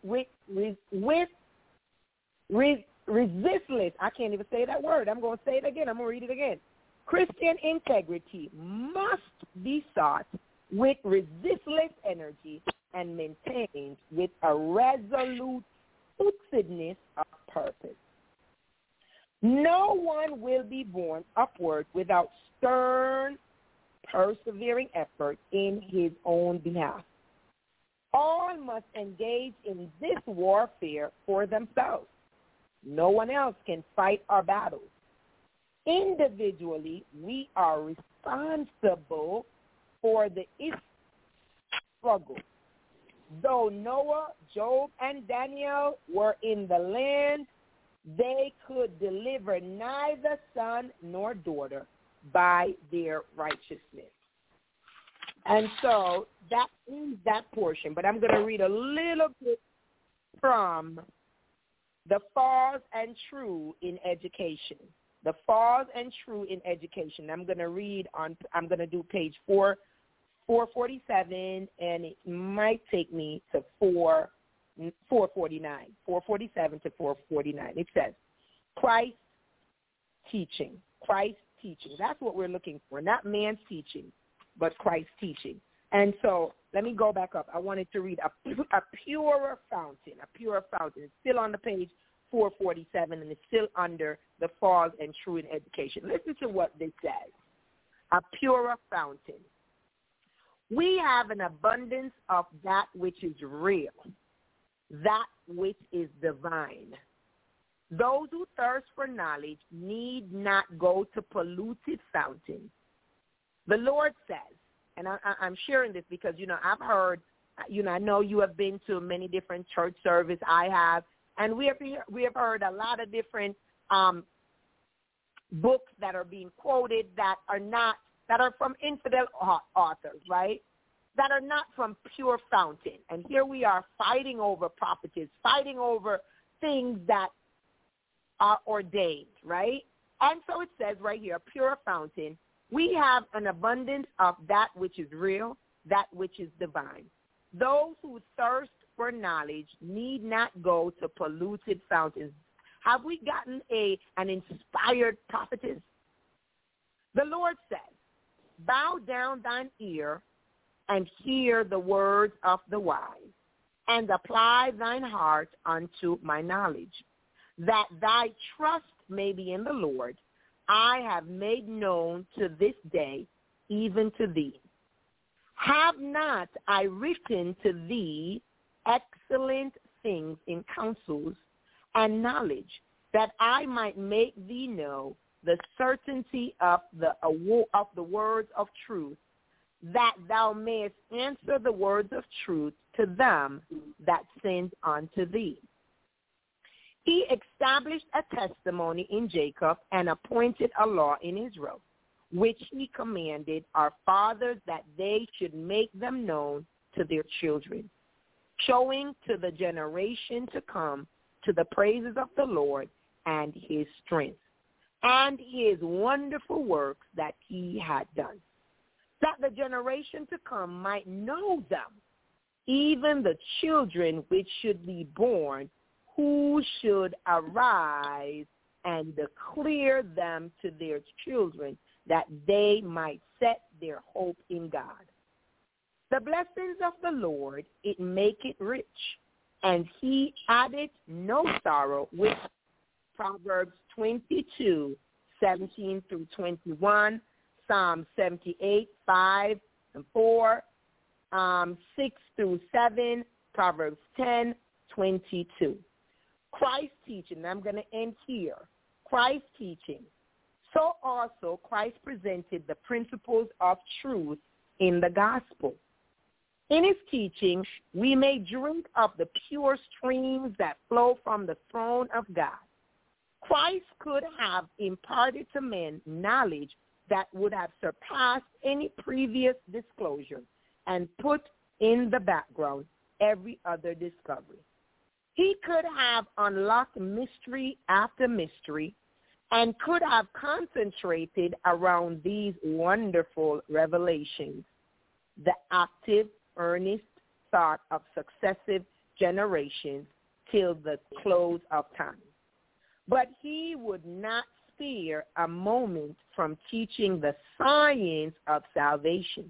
resistless. I can't even say that word. I'm going to say it again. I'm going to read it again. Christian integrity must be sought with resistless energy and maintained with a resolute fixedness of purpose. No one will be born upward without stern, persevering effort in his own behalf. All must engage in this warfare for themselves. No one else can fight our battles. Individually, we are responsible for the struggle. Though Noah, Job, and Daniel were in the land, they could deliver neither son nor daughter by their righteousness. And so that is that portion. But I'm going to read a little bit from The False and True in Education. The False and True in Education. I'm going to do page 447, and it might take me to 447 to 449. It says, Christ teaching. That's what we're looking for, not man's teaching, but Christ's teaching. And so let me go back up. I wanted to read a purer fountain. It's still on the page 447, and it's still under the False and True in Education. Listen to what this says. A purer fountain. We have an abundance of that which is real, that which is divine. Those who thirst for knowledge need not go to polluted fountains. The Lord says, and I'm sharing this because, I've heard, I know you have been to many different church services. I have, and we have heard a lot of different books that are being quoted that are from infidel authors, right? That are not from pure fountain. And here we are fighting over prophecies, fighting over things that are ordained, right? And so it says right here, pure fountain, we have an abundance of that which is real, that which is divine. Those who thirst for knowledge need not go to polluted fountains. Have we gotten an inspired prophetess? The Lord says, bow down thine ear and hear the words of the wise, and apply thine heart unto my knowledge, that thy trust may be in the Lord. I have made known to this day, even to thee. Have not I written to thee excellent things in counsels and knowledge, that I might make thee know the certainty of the words of truth, that thou mayest answer the words of truth to them that send unto thee. He established a testimony in Jacob and appointed a law in Israel, which he commanded our fathers that they should make them known to their children, showing to the generation to come to the praises of the Lord and his strength, and his wonderful works that he had done, that the generation to come might know them, even the children which should be born, who should arise and declare them to their children, that they might set their hope in God. The blessings of the Lord, it maketh rich, and he added no sorrow with. Proverbs 22, 17 through 21, Psalm 78, 5 and 4, 6 through 7, Proverbs 10, 22. Christ teaching, I'm going to end here. Christ teaching. So also Christ presented the principles of truth in the gospel. In his teaching, we may drink of the pure streams that flow from the throne of God. Christ could have imparted to men knowledge that would have surpassed any previous disclosure and put in the background every other discovery. He could have unlocked mystery after mystery and could have concentrated around these wonderful revelations, the active, earnest thought of successive generations till the close of time. But he would not spare a moment from teaching the science of salvation.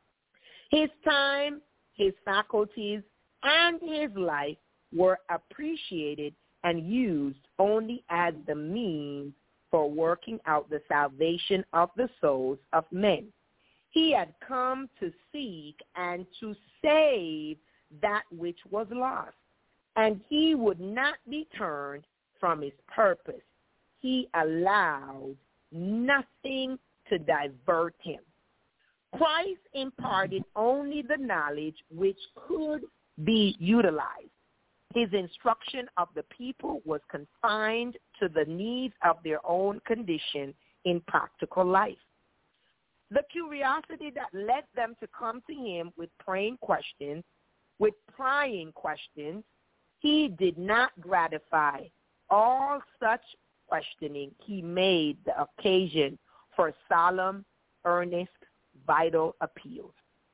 His time, his faculties, and his life were appreciated and used only as the means for working out the salvation of the souls of men. He had come to seek and to save that which was lost, and he would not be turned from his purpose. He allowed nothing to divert him. Christ imparted only the knowledge which could be utilized. His instruction of the people was confined to the needs of their own condition in practical life. The curiosity that led them to come to him with praying questions, with prying questions, he did not gratify. All such questioning he made the occasion for solemn, earnest, vital appeals.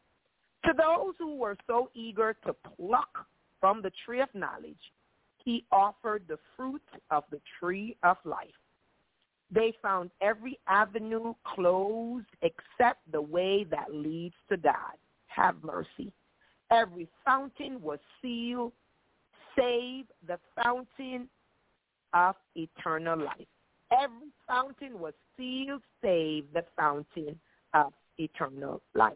To those who were so eager to pluck from the tree of knowledge, he offered the fruit of the tree of life. They found every avenue closed except the way that leads to God. Have mercy. Every fountain was sealed, save the fountain of eternal life. Every fountain was sealed, save the fountain of eternal life.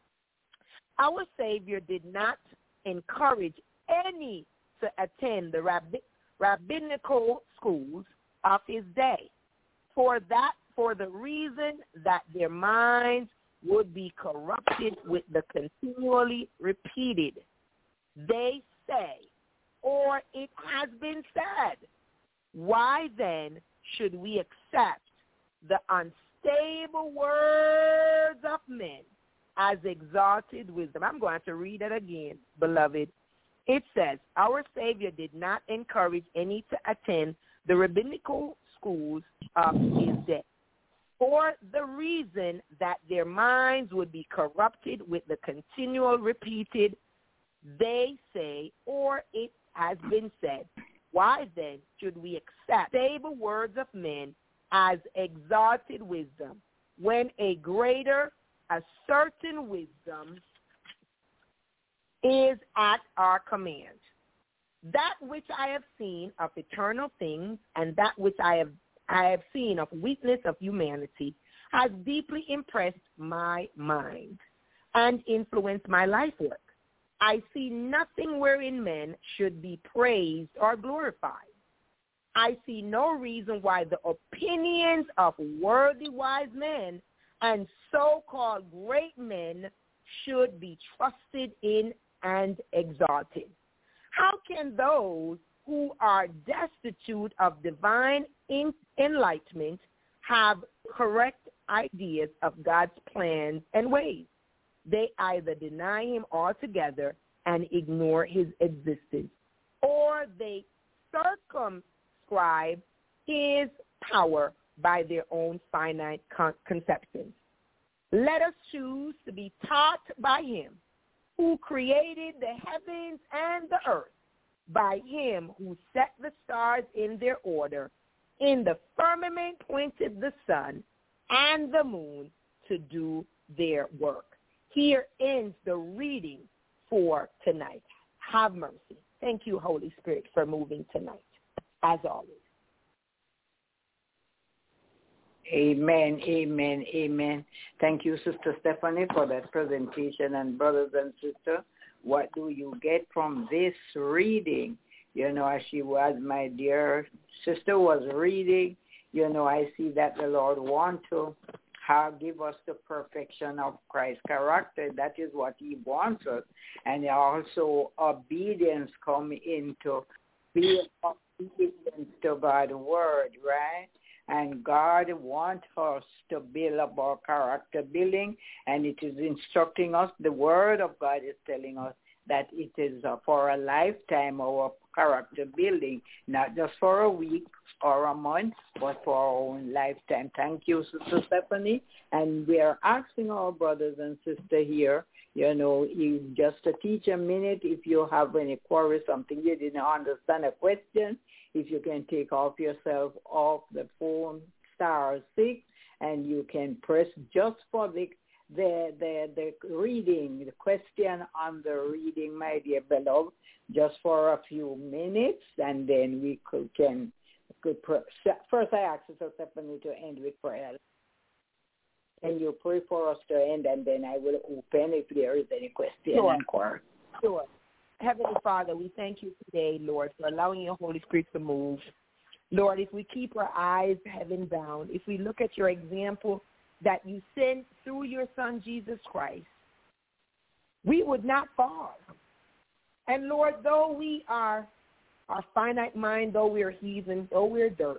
Our Savior did not encourage any to attend the rabbinical schools of his day, for the reason that their minds would be corrupted with the continually repeated, they say, or it has been said. Why then should we accept the unstable words of men as exalted wisdom? I'm going to read it again, beloved. It says, our Savior did not encourage any to attend the rabbinical schools of his day, for the reason that their minds would be corrupted with the continual repeated, they say, or it has been said. Why then should we accept stable words of men as exalted wisdom, when a greater, a certain wisdom is at our command? That which I have seen of eternal things and that which I have seen of weakness of humanity has deeply impressed my mind and influenced my life work. I see nothing wherein men should be praised or glorified. I see no reason why the opinions of worthy wise men and so-called great men should be trusted in and exalted. How can those who are destitute of divine enlightenment have correct ideas of God's plans and ways? They either deny him altogether and ignore his existence, or they circumscribe his power by their own finite conceptions. Let us choose to be taught by him who created the heavens and the earth, by him who set the stars in their order, in the firmament pointed the sun and the moon to do their work. Here ends the reading for tonight. Have mercy. Thank you, Holy Spirit, for moving tonight, as always. Amen, amen, amen. Thank you, Sister Stephanie, for that presentation. And brothers and sisters, what do you get from this reading? You know, as she was, my dear sister was reading, you know, I see that the Lord wants to give us the perfection of Christ's character. That is what he wants us. And also obedience come into being obedient to God's word, right? And God wants us to build up our character building, and it is instructing us. The word of God is telling us that it is for a lifetime, our character building, not just for a week or a month, but for our own lifetime. Thank you, Sister Stephanie. And we are asking our brothers and sisters here, you know, just to teach a minute, if you have any query, something you didn't understand, a question, if you can take off yourself off the phone, *6, and you can press just for the reading, the question on the reading, my dear beloved, just for a few minutes, and then we could first I ask Sister Stephanie to end with prayer. And you pray for us to end, and then I will open if there is any question. Sure. Heavenly Father, we thank you today, Lord, for allowing your Holy Spirit to move. Lord, if we keep our eyes heaven bound, if we look at your example that you sent through your Son, Jesus Christ, we would not fall. And Lord, though we are our finite mind, though we are heathen, though we are dirt,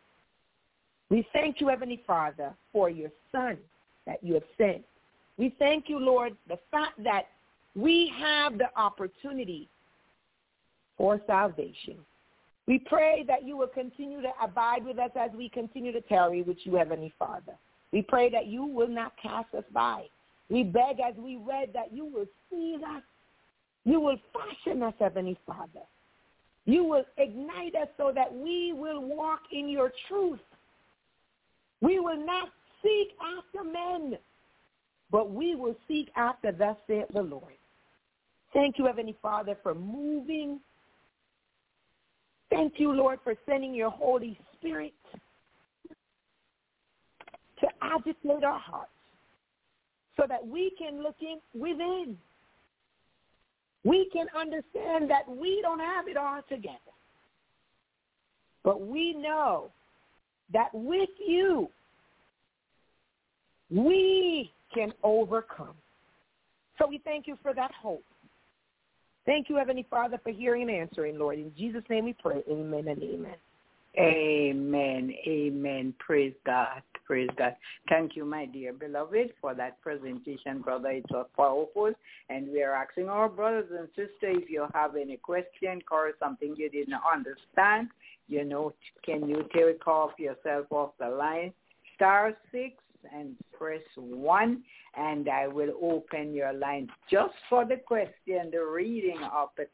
we thank you, Heavenly Father, for your Son that you have sent. We thank you, Lord, the fact that we have the opportunity for salvation. We pray that you will continue to abide with us as we continue to tarry with you, Heavenly Father. We pray that you will not cast us by. We beg, as we read, that you will see us. You will fashion us, Heavenly Father. You will ignite us so that we will walk in your truth. We will not seek after men, but we will seek after thus saith the Lord. Thank you, Heavenly Father, for moving. Thank you, Lord, for sending your Holy Spirit to agitate our hearts so that we can look in within. We can understand that we don't have it all together. But we know that with you, we can overcome. So we thank you for that hope. Thank you, Heavenly Father, for hearing and answering, Lord. In Jesus' name we pray. Amen and amen. Amen. Amen. Praise God. Praise God. Thank you, my dear beloved, for that presentation, brother. It was powerful. And we are asking our brothers and sisters, if you have any question or something you didn't understand, you know, can you take off yourself off the line, *6, and press 1, and I will open your line just for the question, the reading of the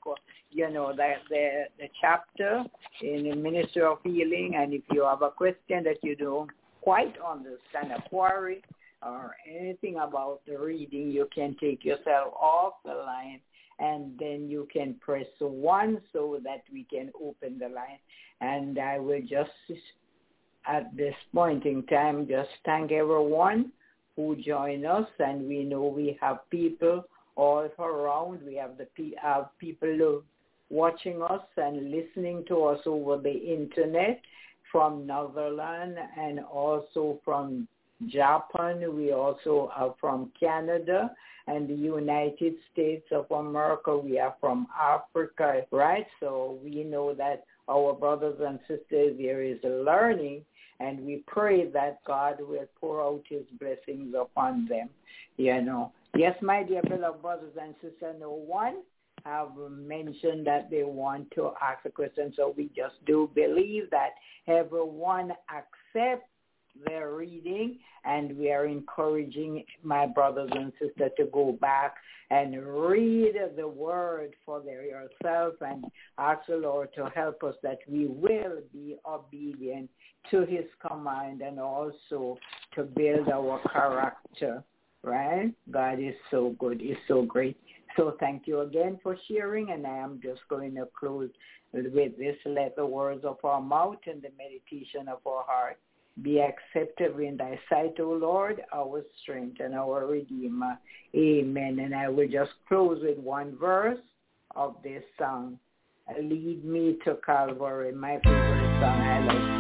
chapter in the Ministry of Healing. And if you have a question that you don't quite understand, a query or anything about the reading, you can take yourself off the line, and then you can press 1 so that we can open the line. And I will just, at this point in time, just thank everyone who joined us. And we know we have people all around. We have people watching us and listening to us over the internet from Netherlands and also from Japan. We also are from Canada and the United States of America. We are from Africa, right? So we know that our brothers and sisters there is learning, and we pray that God will pour out his blessings upon them, you know. Yes, my dear beloved brothers and sisters, no one have mentioned that they want to ask a question, so we just do believe that everyone accepts their reading, and we are encouraging my brothers and sisters to go back and read the word for yourself and ask the Lord to help us that we will be obedient to his command and also to build our character, right? God is so good. He's so great. So thank you again for sharing, and I am just going to close with this. Let the words of our mouth and the meditation of our heart be acceptable in thy sight, O Lord, our strength and our Redeemer. Amen. And I will just close with one verse of this song. Lead me to Calvary, my favorite song. I love